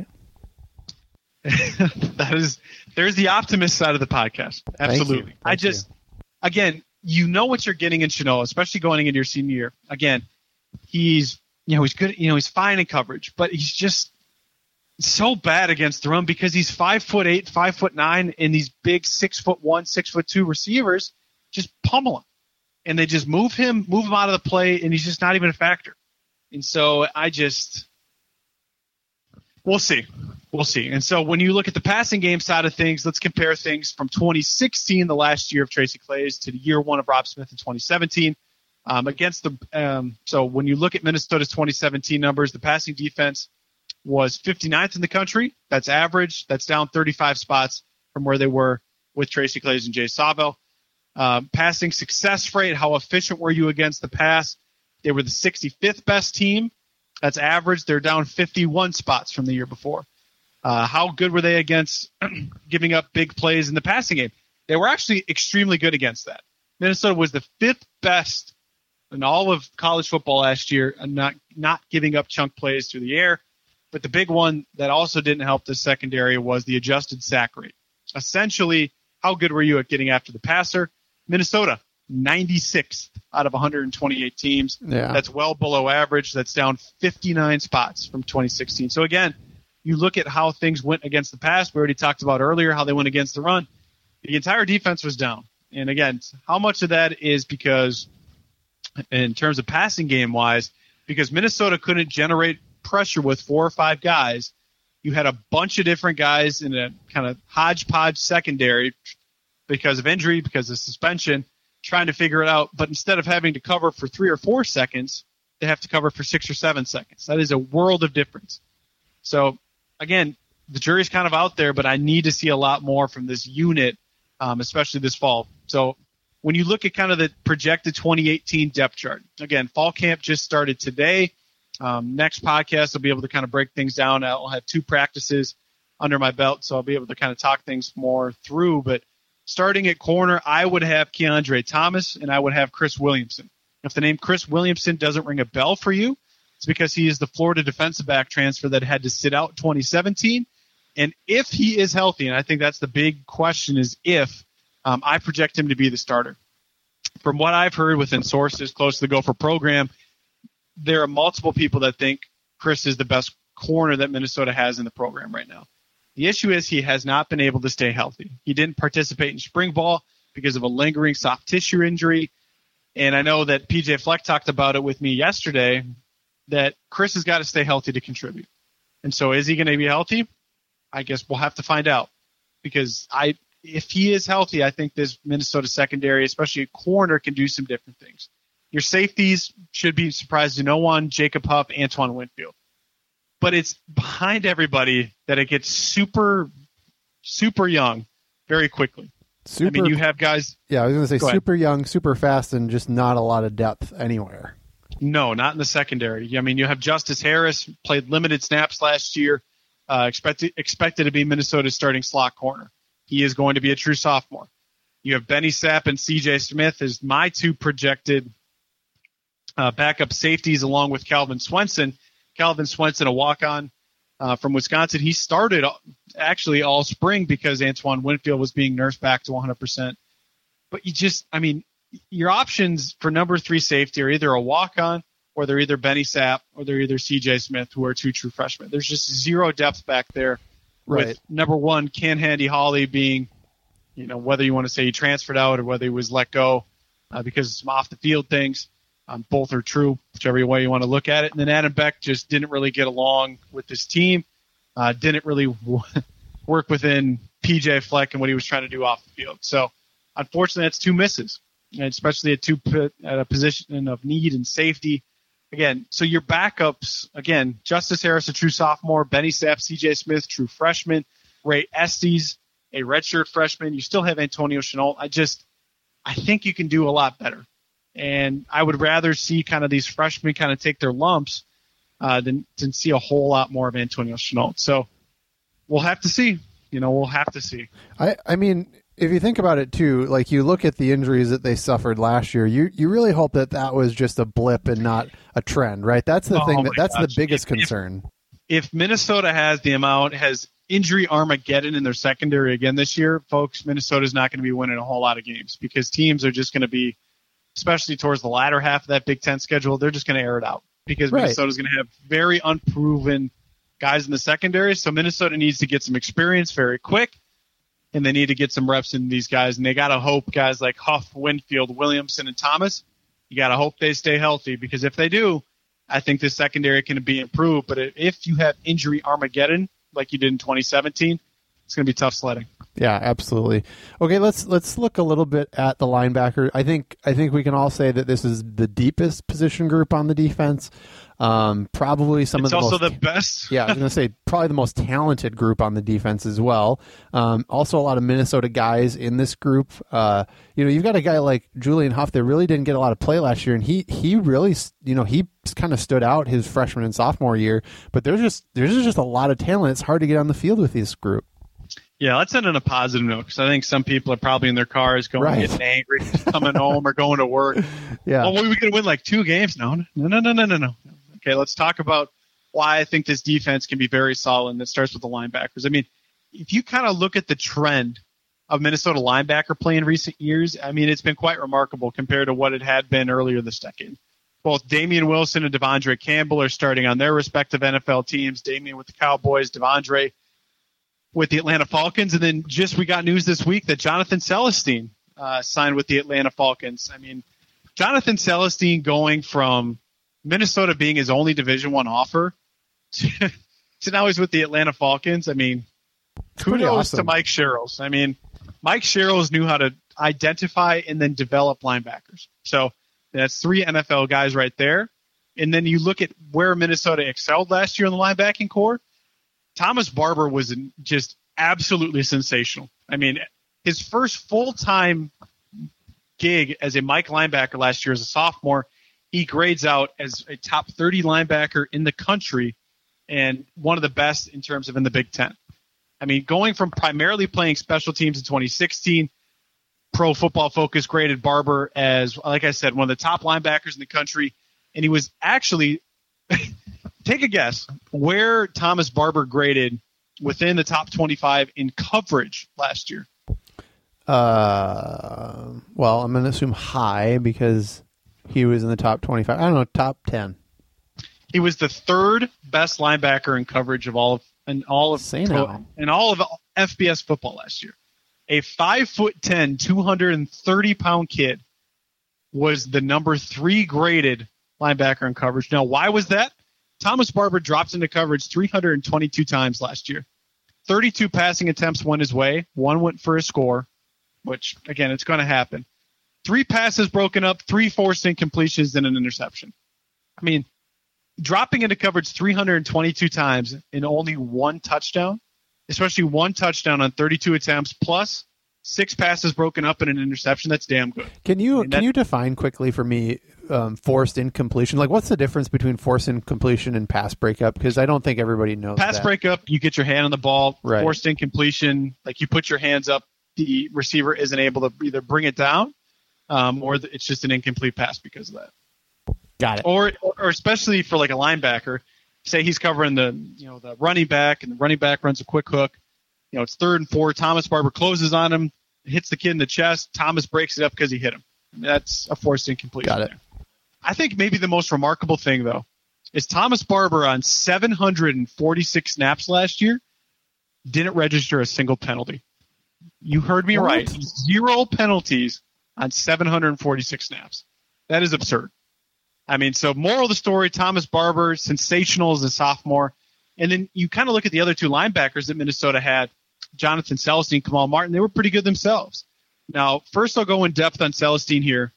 that is, there's the optimist side of the podcast. Absolutely. Thank I just, you. again, you know what you're getting in Shenault, especially going into your senior year. Again, he's, you know, he's good, you know, he's fine in coverage, but he's just so bad against the run because he's five foot eight, five foot nine, and these big six foot one, six foot two receivers just pummel him, and they just move him, move him out of the play, and he's just not even a factor. And so I just, we'll see, we'll see. And so when you look at the passing game side of things, let's compare things from twenty sixteen, the last year of Tracy Claeys, to the year one of Rob Smith in twenty seventeen. Um, against the, um, so when you look at Minnesota's twenty seventeen numbers, the passing defense was fifty-ninth in the country. That's average. That's down thirty-five spots from where they were with Tracy Claeys and Jay Sawvel. Um, passing success rate, how efficient were you against the pass? They were the sixty-fifth best team. That's average. They're down fifty-one spots from the year before. Uh, how good were they against giving up big plays in the passing game? They were actually extremely good against that. Minnesota was the fifth best in all of college football last year, and not not giving up chunk plays through the air. But the big one that also didn't help the secondary was the adjusted sack rate. Essentially, how good were you at getting after the passer? Minnesota, ninety-sixth out of one hundred twenty-eight teams. Yeah. That's well below average. That's down fifty-nine spots from twenty sixteen. So, again, you look at how things went against the pass. We already talked about earlier how they went against the run. The entire defense was down. And, again, how much of that is because, in terms of passing game-wise, because Minnesota couldn't generate pressure with four or five guys. You had a bunch of different guys in a kind of hodgepodge secondary because of injury, because of suspension, trying to figure it out. But instead of having to cover for three or four seconds, they have to cover for six or seven seconds. That is a world of difference. So, again, the jury's kind of out there, but I need to see a lot more from this unit, um, especially this fall. So when you look at kind of the projected twenty eighteen depth chart, again, fall camp just started today. Um, next podcast, I'll be able to kind of break things down. I'll have two practices under my belt, so I'll be able to kind of talk things more through. But starting at corner, I would have Keandre Thomas, and I would have Chris Williamson. If the name Chris Williamson doesn't ring a bell for you, it's because he is the Florida defensive back transfer that had to sit out twenty seventeen. And if he is healthy, and I think that's the big question is if, um, I project him to be the starter. From what I've heard within sources close to the Gopher program, there are multiple people that think Chris is the best corner that Minnesota has in the program right now. The issue is he has not been able to stay healthy. He didn't participate in spring ball because of a lingering soft tissue injury. And I know that P J Fleck talked about it with me yesterday, that Chris has got to stay healthy to contribute. And so is he going to be healthy? I guess we'll have to find out. Because I, if he is healthy, I think this Minnesota secondary, especially a corner, can do some different things. Your safeties should be surprised to no one, Jacob Huff, Antoine Winfield. But it's behind everybody that it gets super, super young very quickly. Super, I mean, you have guys. Yeah, I was going to say go super ahead. young, super fast, and just not a lot of depth anywhere. No, not in the secondary. I mean, you have Justice Harris, played limited snaps last year, uh, expected expected to be Minnesota's starting slot corner. He is going to be a true sophomore. You have Benny Sapp and C J Smith as my two projected uh, backup safeties, along with Calvin Swenson. Calvin Swenson, a walk-on uh, from Wisconsin. He started actually all spring because Antoine Winfield was being nursed back to one hundred percent. But you just, I mean, your options for number three safety are either a walk-on or they're either Benny Sapp or they're either C J Smith, who are two true freshmen. There's just zero depth back there. Right. With number one, Ken Handy Holly being, you know, whether you want to say he transferred out or whether he was let go uh, because of some off-the-field things. Um, both are true, whichever way you want to look at it. And then Adam Beck just didn't really get along with this team, uh, didn't really w- work within P J Fleck and what he was trying to do off the field. So, unfortunately, that's two misses, and especially at, two, at a position of need and safety. Again, so your backups, again, Justice Harris, a true sophomore, Benny Sapp, C J Smith, true freshman, Ray Estes, a redshirt freshman. You still have Antonio Chenault. I just, I think you can do a lot better. And I would rather see kind of these freshmen kind of take their lumps uh, than, than see a whole lot more of Antonio Chenault. So we'll have to see. You know, we'll have to see. I, I mean, if you think about it, too, like you look at the injuries that they suffered last year, you, you really hope that that was just a blip and not a trend, right? That's the oh thing. That, that's gosh. the biggest if, concern. If, if Minnesota has the amount, has injury Armageddon in their secondary again this year, folks, Minnesota's not going to be winning a whole lot of games because teams are just going to be, especially towards the latter half of that Big Ten schedule, they're just going to air it out because right. Minnesota's going to have very unproven guys in the secondary. So Minnesota needs to get some experience very quick, and they need to get some reps in these guys. And they got to hope guys like Huff, Winfield, Williamson, and Thomas, you got to hope they stay healthy because if they do, I think the secondary can be improved. But if you have injury Armageddon like you did in twenty seventeen, it's going to be tough sledding. Yeah, absolutely. Okay, let's let's look a little bit at the linebacker. I think I think we can all say that this is the deepest position group on the defense. Um, probably some it's of the also most, the best. Yeah, I was going to say probably the most talented group on the defense as well. Um, also, a lot of Minnesota guys in this group. Uh, you know, you've got a guy like Julian Huff that really didn't get a lot of play last year, and he he really, you know, he kind of stood out his freshman and sophomore year. But there's just there's just a lot of talent. It's hard to get on the field with this group. Yeah, let's end on a positive note because I think some people are probably in their cars going right. getting angry, coming home or going to work. Yeah. Oh, we going to win like two games? No, no, no, no, no, no, no. Okay, let's talk about why I think this defense can be very solid, and it starts with the linebackers. I mean, if you kind of look at the trend of Minnesota linebacker play in recent years, I mean, it's been quite remarkable compared to what it had been earlier this decade. Both Damian Wilson and Devondre Campbell are starting on their respective N F L teams. Damian with the Cowboys, Devondre with the Atlanta Falcons, and then just we got news this week that Jonathan Celestine uh, signed with the Atlanta Falcons. I mean, Jonathan Celestine going from Minnesota being his only Division One offer to, to now he's with the Atlanta Falcons. I mean, kudos awesome. to Mike Sherrills. I mean, Mike Sherrills knew how to identify and then develop linebackers. So that's three N F L guys right there. And then you look at where Minnesota excelled last year in the linebacking core. Thomas Barber was just absolutely sensational. I mean, his first full-time gig as a Mike linebacker last year as a sophomore, he grades out as a top thirty linebacker in the country and one of the best in terms of in the Big Ten. I mean, going from primarily playing special teams in twenty sixteen, Pro Football Focus graded Barber as, like I said, one of the top linebackers in the country. And he was actually, take a guess, where Thomas Barber graded within the top twenty-five in coverage last year. Uh, well, I'm going to assume high because he was in the top twenty-five. I don't know, top ten. He was the third best linebacker in coverage of all of in all of Say no. in all of F B S football last year. A five foot ten, two hundred thirty pound kid was the number three graded linebacker in coverage. Now, why was that? Thomas Barber dropped into coverage three hundred twenty-two times last year. thirty-two passing attempts went his way. One went for a score, which, again, it's going to happen. Three passes broken up, three forced incompletions, and an interception. I mean, dropping into coverage three hundred twenty-two times in only one touchdown, especially one touchdown on thirty-two attempts, plus six passes broken up and an interception, that's damn good. Can you I mean, can that, you define quickly for me um, forced incompletion? Like, what's the difference between forced incompletion and pass breakup? Because I don't think everybody knows Pass that. breakup, you get your hand on the ball. Right. Forced incompletion, like you put your hands up, the receiver isn't able to either bring it down um, or it's just an incomplete pass because of that. Got it. Or, or especially for like a linebacker, say he's covering the you know the running back and the running back runs a quick hook. You know it's third and four. Thomas Barber closes on him, hits the kid in the chest. Thomas breaks it up because he hit him. I mean, that's a forced incompletion. Got it. There. I think maybe the most remarkable thing though is Thomas Barber on seven hundred forty-six snaps last year didn't register a single penalty. You heard me What? right. Zero penalties on seven hundred forty-six snaps. That is absurd. I mean, so moral of the story, Thomas Barber, sensational as a sophomore. And then you kind of look at the other two linebackers that Minnesota had, Jonathan Celestine, Kamal Martin. They were pretty good themselves. Now, first I'll go in depth on Celestine here.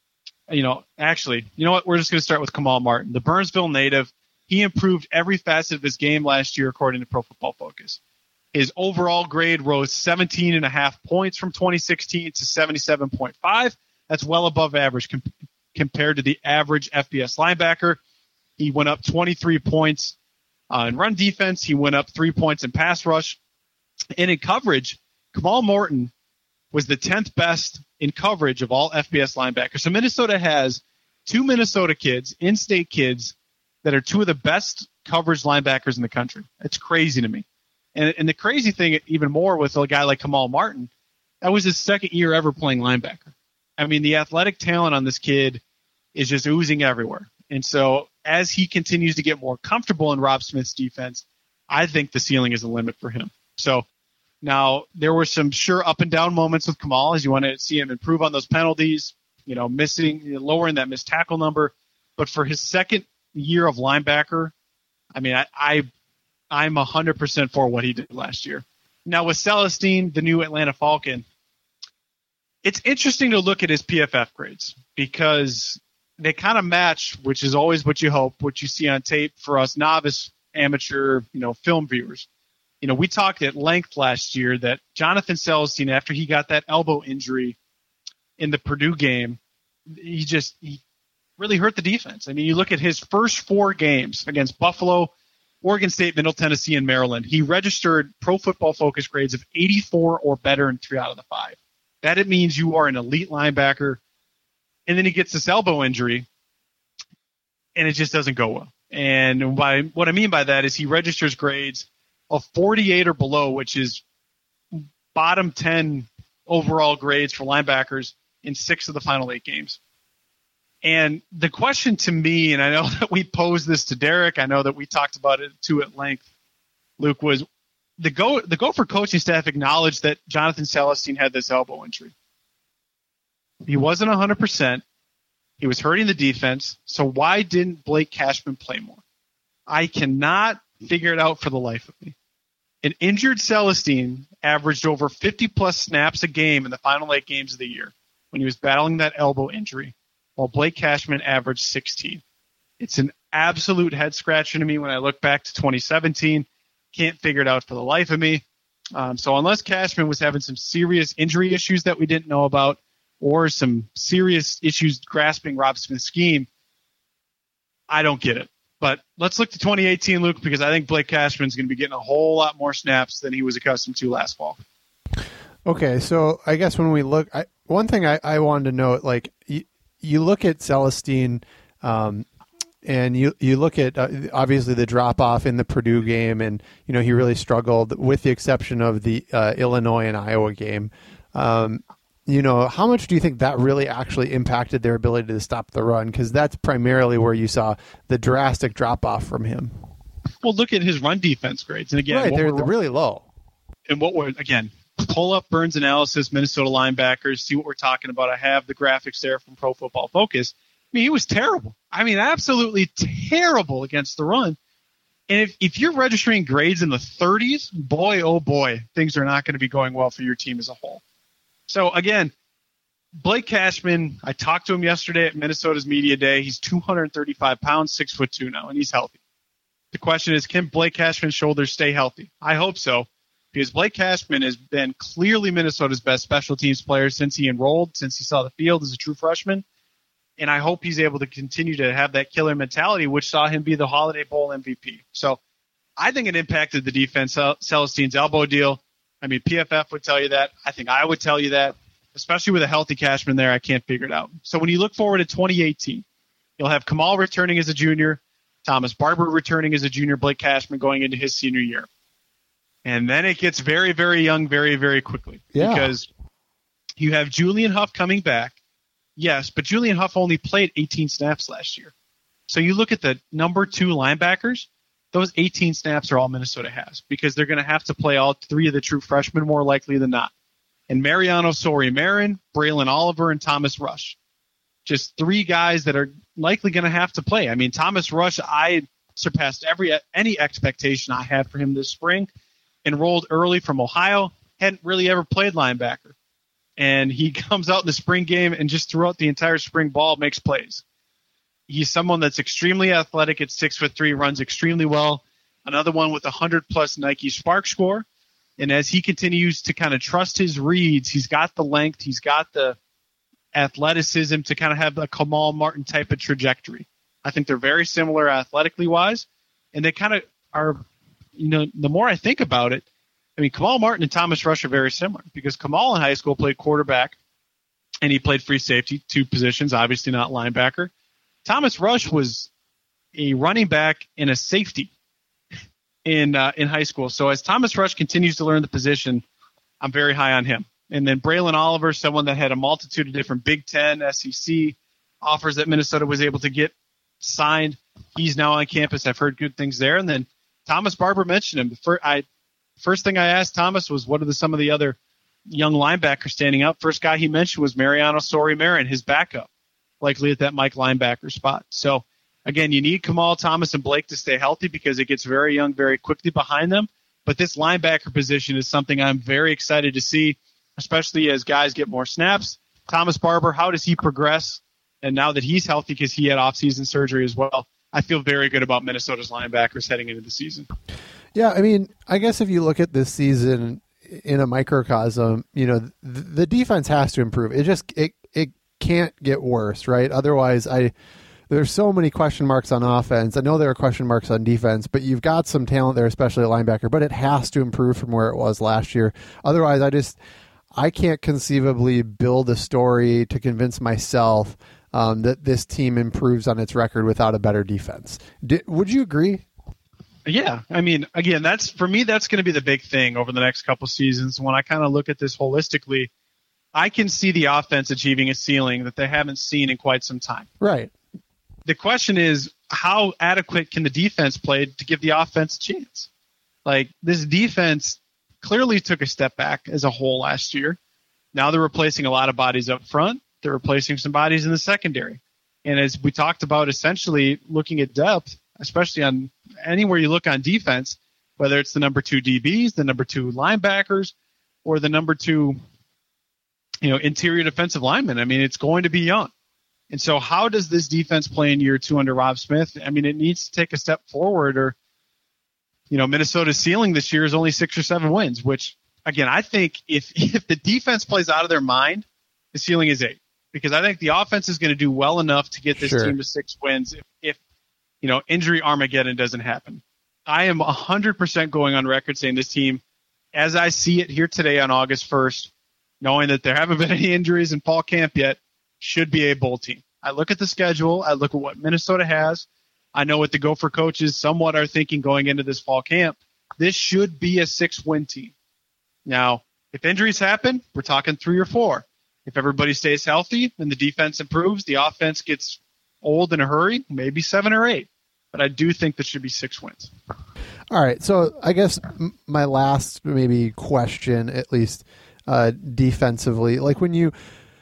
You know, actually, you know what? We're just going to start with Kamal Martin, the Burnsville native. He improved every facet of his game last year, according to Pro Football Focus. His overall grade rose seventeen and a half points from twenty sixteen to seventy-seven point five. That's well above average com- compared to the average F B S linebacker. He went up twenty-three points uh, in run defense. He went up three points in pass rush. And in coverage, Kamal Martin was the tenth best in coverage of all F B S linebackers. So Minnesota has two Minnesota kids, in-state kids, that are two of the best coverage linebackers in the country. It's crazy to me. And, and the crazy thing, even more with a guy like Kamal Martin, that was his second year ever playing linebacker. I mean, the athletic talent on this kid is just oozing everywhere. And so as he continues to get more comfortable in Rob Smith's defense, I think the ceiling is the limit for him. So now there were some sure up and down moments with Kamal as you want to see him improve on those penalties, you know, missing, lowering that missed tackle number. But for his second year of linebacker, I mean, I, I I'm one hundred percent for what he did last year. Now with Celestine, the new Atlanta Falcon, it's interesting to look at his P F F grades because they kind of match, which is always what you hope, what you see on tape for us novice, amateur, you know, film viewers. You know, we talked at length last year that Jonathan Celestine, after he got that elbow injury in the Purdue game, he just he really hurt the defense. I mean, you look at his first four games against Buffalo, Oregon State, Middle Tennessee, and Maryland. He registered Pro Football Focus grades of eighty-four or better in three out of the five. That it means you are an elite linebacker. And then he gets this elbow injury, and it just doesn't go well. And by, what I mean by that is he registers grades of forty-eight or below, which is bottom ten overall grades for linebackers in six of the final eight games. And the question to me, and I know that we posed this to Derek, I know that we talked about it too at length, Luke, was the go the Gopher coaching staff acknowledged that Jonathan Celestine had this elbow injury. He wasn't one hundred percent. He was hurting the defense. So why didn't Blake Cashman play more? I cannot figure it out for the life of me. An injured Celestine averaged over fifty plus snaps a game in the final eight games of the year when he was battling that elbow injury, while Blake Cashman averaged sixteen. It's an absolute head scratcher to me when I look back to twenty seventeen. Can't figure it out for the life of me. Um, so unless Cashman was having some serious injury issues that we didn't know about, or some serious issues grasping Rob Smith's scheme, I don't get it. But let's look to twenty eighteen, Luke, because I think Blake Cashman's going to be getting a whole lot more snaps than he was accustomed to last fall. Okay, so I guess when we look, I, one thing I, I wanted to note, like you, you look at Celestine, um, and you you look at uh, obviously the drop off in the Purdue game, and you know he really struggled, with the exception of the uh, Illinois and Iowa game. Um, you know, how much do you think that really actually impacted their ability to stop the run? Because that's primarily where you saw the drastic drop off from him. Well, look at his run defense grades, and again, right, they're, they're really low. And what we're again. Pull up Burns analysis, Minnesota linebackers, see what we're talking about. I have the graphics there from Pro Football Focus. I mean, he was terrible. I mean, absolutely terrible against the run. And if, if you're registering grades in the thirties, boy, oh boy, things are not going to be going well for your team as a whole. So, again, Blake Cashman, I talked to him yesterday at Minnesota's Media Day. He's two hundred thirty-five pounds, six foot two now, and he's healthy. The question is, can Blake Cashman's shoulders stay healthy? I hope so. Because Blake Cashman has been clearly Minnesota's best special teams player since he enrolled, since he saw the field as a true freshman. And I hope he's able to continue to have that killer mentality, which saw him be the Holiday Bowl M V P. So I think it impacted the defense, Celestine's elbow deal. I mean, P F F would tell you that. I think I would tell you that. Especially with a healthy Cashman there, I can't figure it out. So when you look forward to twenty eighteen, you'll have Kamal returning as a junior, Thomas Barber returning as a junior, Blake Cashman going into his senior year. And then it gets very, very young very, very quickly. Yeah. Because you have Julian Huff coming back. Yes, but Julian Huff only played eighteen snaps last year. So you look at the number two linebackers, those eighteen snaps are all Minnesota has because they're going to have to play all three of the true freshmen more likely than not. And Mariano Sori-Marin, Braylon Oliver, and Thomas Rush. Just three guys that are likely going to have to play. I mean, Thomas Rush, I surpassed every any expectation I had for him this spring. Enrolled early from Ohio, hadn't really ever played linebacker. And he comes out in the spring game and just throughout the entire spring ball makes plays. He's someone that's extremely athletic at six foot three, runs extremely well. Another one with a hundred plus Nike Spark score. And as he continues to kind of trust his reads, he's got the length, he's got the athleticism to kind of have a Kamal Martin type of trajectory. I think they're very similar athletically wise, and they kind of are. You know, the more I think about it, I mean, Kamal Martin and Thomas Rush are very similar because Kamal in high school played quarterback and he played free safety, two positions, obviously not linebacker. Thomas Rush was a running back and a safety in uh, in high school. So as Thomas Rush continues to learn the position, I'm very high on him. And then Braylon Oliver, someone that had a multitude of different Big Ten, S E C offers that Minnesota was able to get signed. He's now on campus. I've heard good things there. And then Thomas Barber mentioned him. The first, I, first thing I asked Thomas was, what are the, some of the other young linebackers standing up? First guy he mentioned was Mariano Sori-Marin, his backup, likely at that Mike linebacker spot. So, again, you need Kamal, Thomas, and Blake to stay healthy because it gets very young very quickly behind them. But this linebacker position is something I'm very excited to see, especially as guys get more snaps. Thomas Barber, how does he progress? And now that he's healthy because he had off-season surgery as well, I feel very good about Minnesota's linebackers heading into the season. Yeah, I mean, I guess if you look at this season in a microcosm, you know, the, the defense has to improve. It just it it can't get worse, right? Otherwise, I there's so many question marks on offense. I know there are question marks on defense, but you've got some talent there, especially at linebacker. But it has to improve from where it was last year. Otherwise, I just I can't conceivably build a story to convince myself Um, that this team improves on its record without a better defense. Did, would you agree? Yeah. I mean, again, that's for me, that's going to be the big thing over the next couple seasons. When I kind of look at this holistically, I can see the offense achieving a ceiling that they haven't seen in quite some time. Right. The question is, how adequate can the defense play to give the offense a chance? Like, this defense clearly took a step back as a whole last year. Now they're replacing a lot of bodies up front. They're replacing some bodies in the secondary. And as we talked about, essentially looking at depth, especially on anywhere you look on defense, whether it's the number two D Bs, the number two linebackers, or the number two, you know, interior defensive linemen. I mean, it's going to be young. And so how does this defense play in year two under Rob Smith? I mean, it needs to take a step forward or you know, Minnesota's ceiling this year is only six or seven wins, which, again, I think if if the defense plays out of their mind, the ceiling is eight. Because I think the offense is going to do well enough to get this sure. team to six wins if, if, you know, injury Armageddon doesn't happen. I am one hundred percent going on record saying this team, as I see it here today on August first, knowing that there haven't been any injuries in fall camp yet, should be a bowl team. I look at the schedule. I look at what Minnesota has. I know what the Gopher coaches somewhat are thinking going into this fall camp. This should be a six-win team. Now, if injuries happen, we're talking three or four. If everybody stays healthy and the defense improves, the offense gets old in a hurry, maybe seven or eight. But I do think this should be six wins. All right. So I guess my last maybe question, at least uh, defensively, like when you,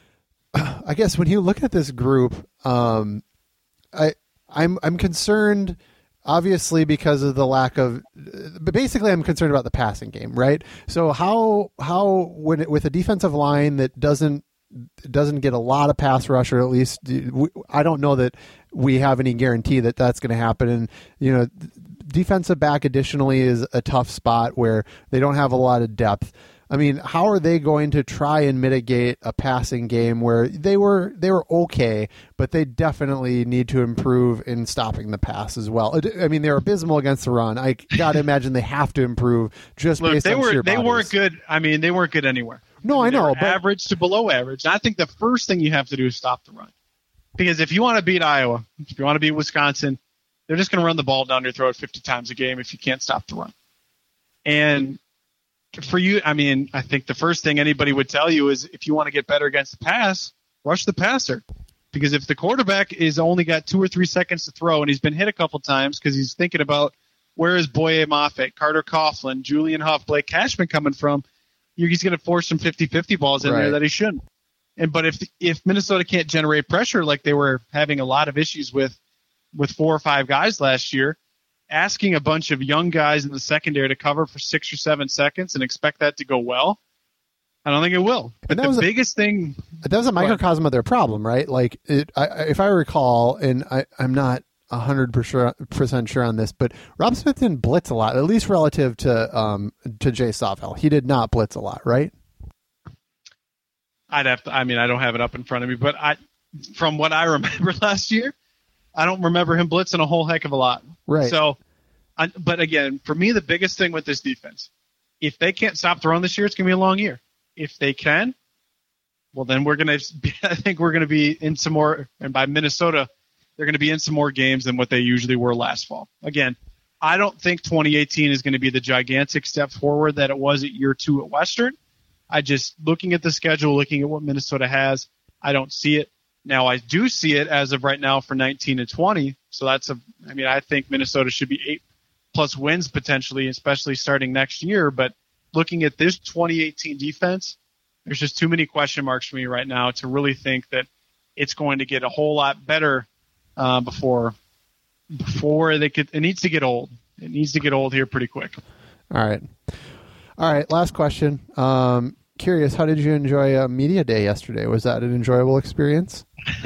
I guess when you look at this group, um, I I'm I'm concerned. Obviously, because of the lack of, but basically, I'm concerned about the passing game, right? So how how when it, with a defensive line that doesn't doesn't get a lot of pass rush, or at least I don't know that we have any guarantee that that's going to happen. And you know, defensive back additionally is a tough spot where they don't have a lot of depth. I mean, how are they going to try and mitigate a passing game where they were they were okay, but they definitely need to improve in stopping the pass as well? I mean, they're abysmal against the run. I got to imagine they have to improve just Look, based they on were, sheer They bodies. weren't good. I mean, they weren't good anywhere. No, I, mean, I know. But average to below average. And I think the first thing you have to do is stop the run. Because if you want to beat Iowa, if you want to beat Wisconsin, they're just going to run the ball down your throat fifty times a game if you can't stop the run. And for you, I mean, I think the first thing anybody would tell you is if you want to get better against the pass, rush the passer. Because if the quarterback is only got two or three seconds to throw and he's been hit a couple times because he's thinking about where is Boye Mafe, Carter Coughlin, Julian Huff, Blake Cashman coming from, he's going to force some fifty-fifty balls in right. there that he shouldn't. And but if if Minnesota can't generate pressure like they were having a lot of issues with with four or five guys last year, asking a bunch of young guys in the secondary to cover for six or seven seconds and expect that to go well, I don't think it will. But the biggest a, thing... That was a microcosm of their problem, right? Like, it, I, if I recall, and I, I'm not one hundred percent sure on this, but Rob Smith didn't blitz a lot, at least relative to um, to Jay Sawfell. He did not blitz a lot, right? I'd have to... I mean, I don't have it up in front of me, but I, from what I remember last year, I don't remember him blitzing a whole heck of a lot. Right. So, I, but again, for me, the biggest thing with this defense, if they can't stop the run this year, it's going to be a long year. If they can, well, then we're going to, I think we're going to be in some more, and by Minnesota, they're going to be in some more games than what they usually were last fall. Again, I don't think twenty eighteen is going to be the gigantic step forward that it was at year two at Western. I just, looking at the schedule, looking at what Minnesota has, I don't see it. Now, I do see it as of right now for nineteen and twenty. So that's a, I mean, I think Minnesota should be eight plus wins potentially, especially starting next year. But looking at this twenty eighteen defense, there's just too many question marks for me right now to really think that it's going to get a whole lot better uh, before before they could. It needs to get old. It needs to get old here pretty quick. All right. All right. Last question. Um, curious, how did you enjoy uh, Media Day yesterday? Was that an enjoyable experience?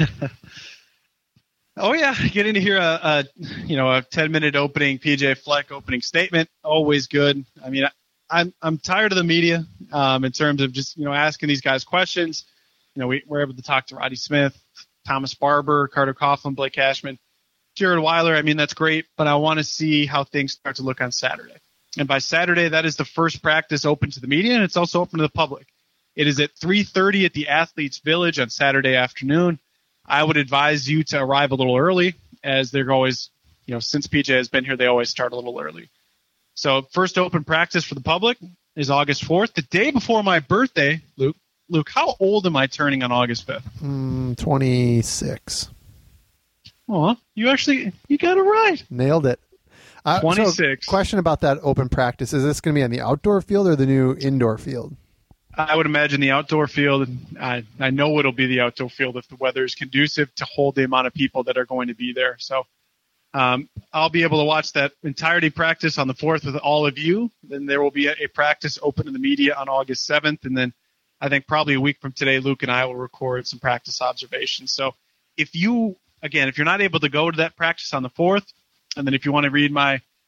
Oh yeah, getting to hear a, a you know a ten minute opening P J Fleck opening statement, always good. I mean, I, I'm I'm tired of the media um, in terms of just you know asking these guys questions. You know, we we're able to talk to Roddy Smith, Thomas Barber, Carter Coughlin, Blake Cashman, Jared Weiler. I mean, that's great, but I want to see how things start to look on Saturday. And by Saturday, that is the first practice open to the media, and it's also open to the public. It is at three thirty at the Athletes Village on Saturday afternoon. I would advise you to arrive a little early, as they're always, you know, since P J has been here, they always start a little early. So first open practice for the public is August fourth, the day before my birthday. Luke, Luke, how old am I turning on August fifth? Mm, twenty-six. Oh, you actually, you got it right. Nailed it. Uh, twenty-six. So question about that open practice. Is this going to be on the outdoor field or the new indoor field? I would imagine the outdoor field. I, I know it'll be the outdoor field if the weather is conducive to hold the amount of people that are going to be there. So um, I'll be able to watch that entirety practice on the fourth with all of you. Then there will be a, a practice open to the media on August seventh. And then I think probably a week from today, Luke and I will record some practice observations. So if you, again, if you're not able to go to that practice on the fourth, and then if you want to read my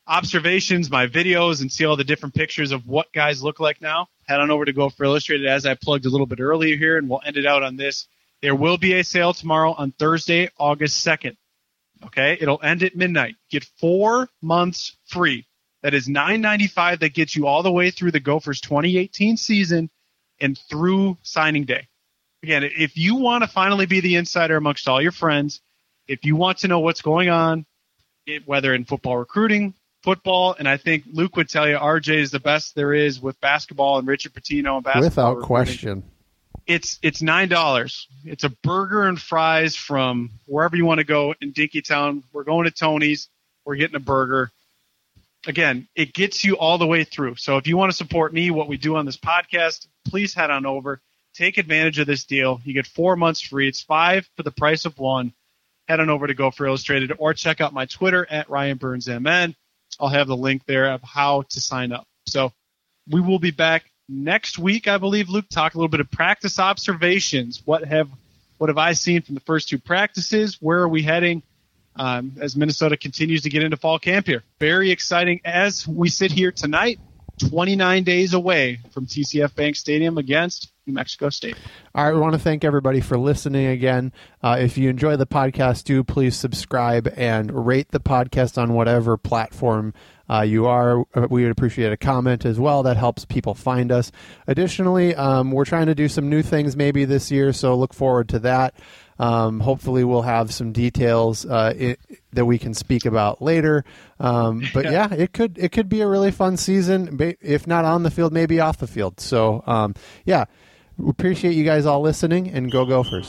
observations, my videos, and see all the different pictures of what guys look like now, head on over to Go for Illustrated, as I plugged a little bit earlier here, and we'll end it out on this. There will be a sale tomorrow on Thursday, August second. Okay? It'll end at midnight. Get four months free. That is nine ninety-five. That gets you all the way through the Gophers twenty eighteen season and through signing day. Again, if you want to finally be the insider amongst all your friends, if you want to know what's going on, it, whether in football recruiting, football, and I think Luke would tell you R J is the best there is with basketball and Richard Pitino and basketball. Without recruiting. question. It's it's nine dollars. It's a burger and fries from wherever you want to go in Dinkytown. We're going to Tony's. We're getting a burger. Again, it gets you all the way through. So if you want to support me, what we do on this podcast, please head on over. Take advantage of this deal. You get four months free. It's five for the price of one. Head on over to Go for Illustrated or check out my Twitter at Ryan Burns M N. I'll have the link there of how to sign up. So we will be back next week, I believe, Luke, talk a little bit of practice observations. What have what have I seen from the first two practices? Where are we heading um, as Minnesota continues to get into fall camp here? Very exciting as we sit here tonight, twenty-nine days away from T C F Bank Stadium against New Mexico State. All right, we want to thank everybody for listening again. Uh, if you enjoy the podcast, do please subscribe and rate the podcast on whatever platform uh, you are. We would appreciate a comment as well. That helps people find us. Additionally, um, we're trying to do some new things maybe this year, so look forward to that. Um, hopefully we'll have some details uh, it, that we can speak about later. Um, but yeah. yeah, it could it could be a really fun season, if not on the field, maybe off the field. So um, yeah, we appreciate you guys all listening, and go Gophers.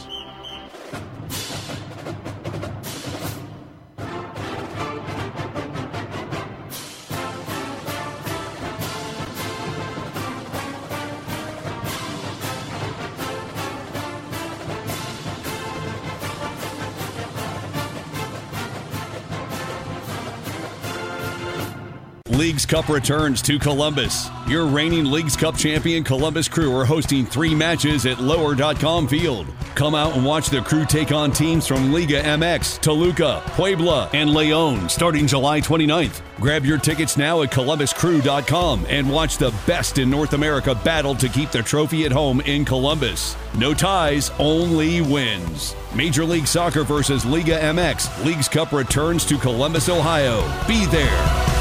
Leagues Cup returns to Columbus. Your reigning Leagues Cup champion Columbus Crew are hosting three matches at lower dot com field. Come out and watch the Crew take on teams from Liga M X, Toluca, Puebla, and León starting July twenty-ninth. Grab your tickets now at columbus crew dot com and watch the best in North America battle to keep the trophy at home in Columbus. No ties, only wins. Major League Soccer versus Liga M X. Leagues Cup returns to Columbus, Ohio. Be there.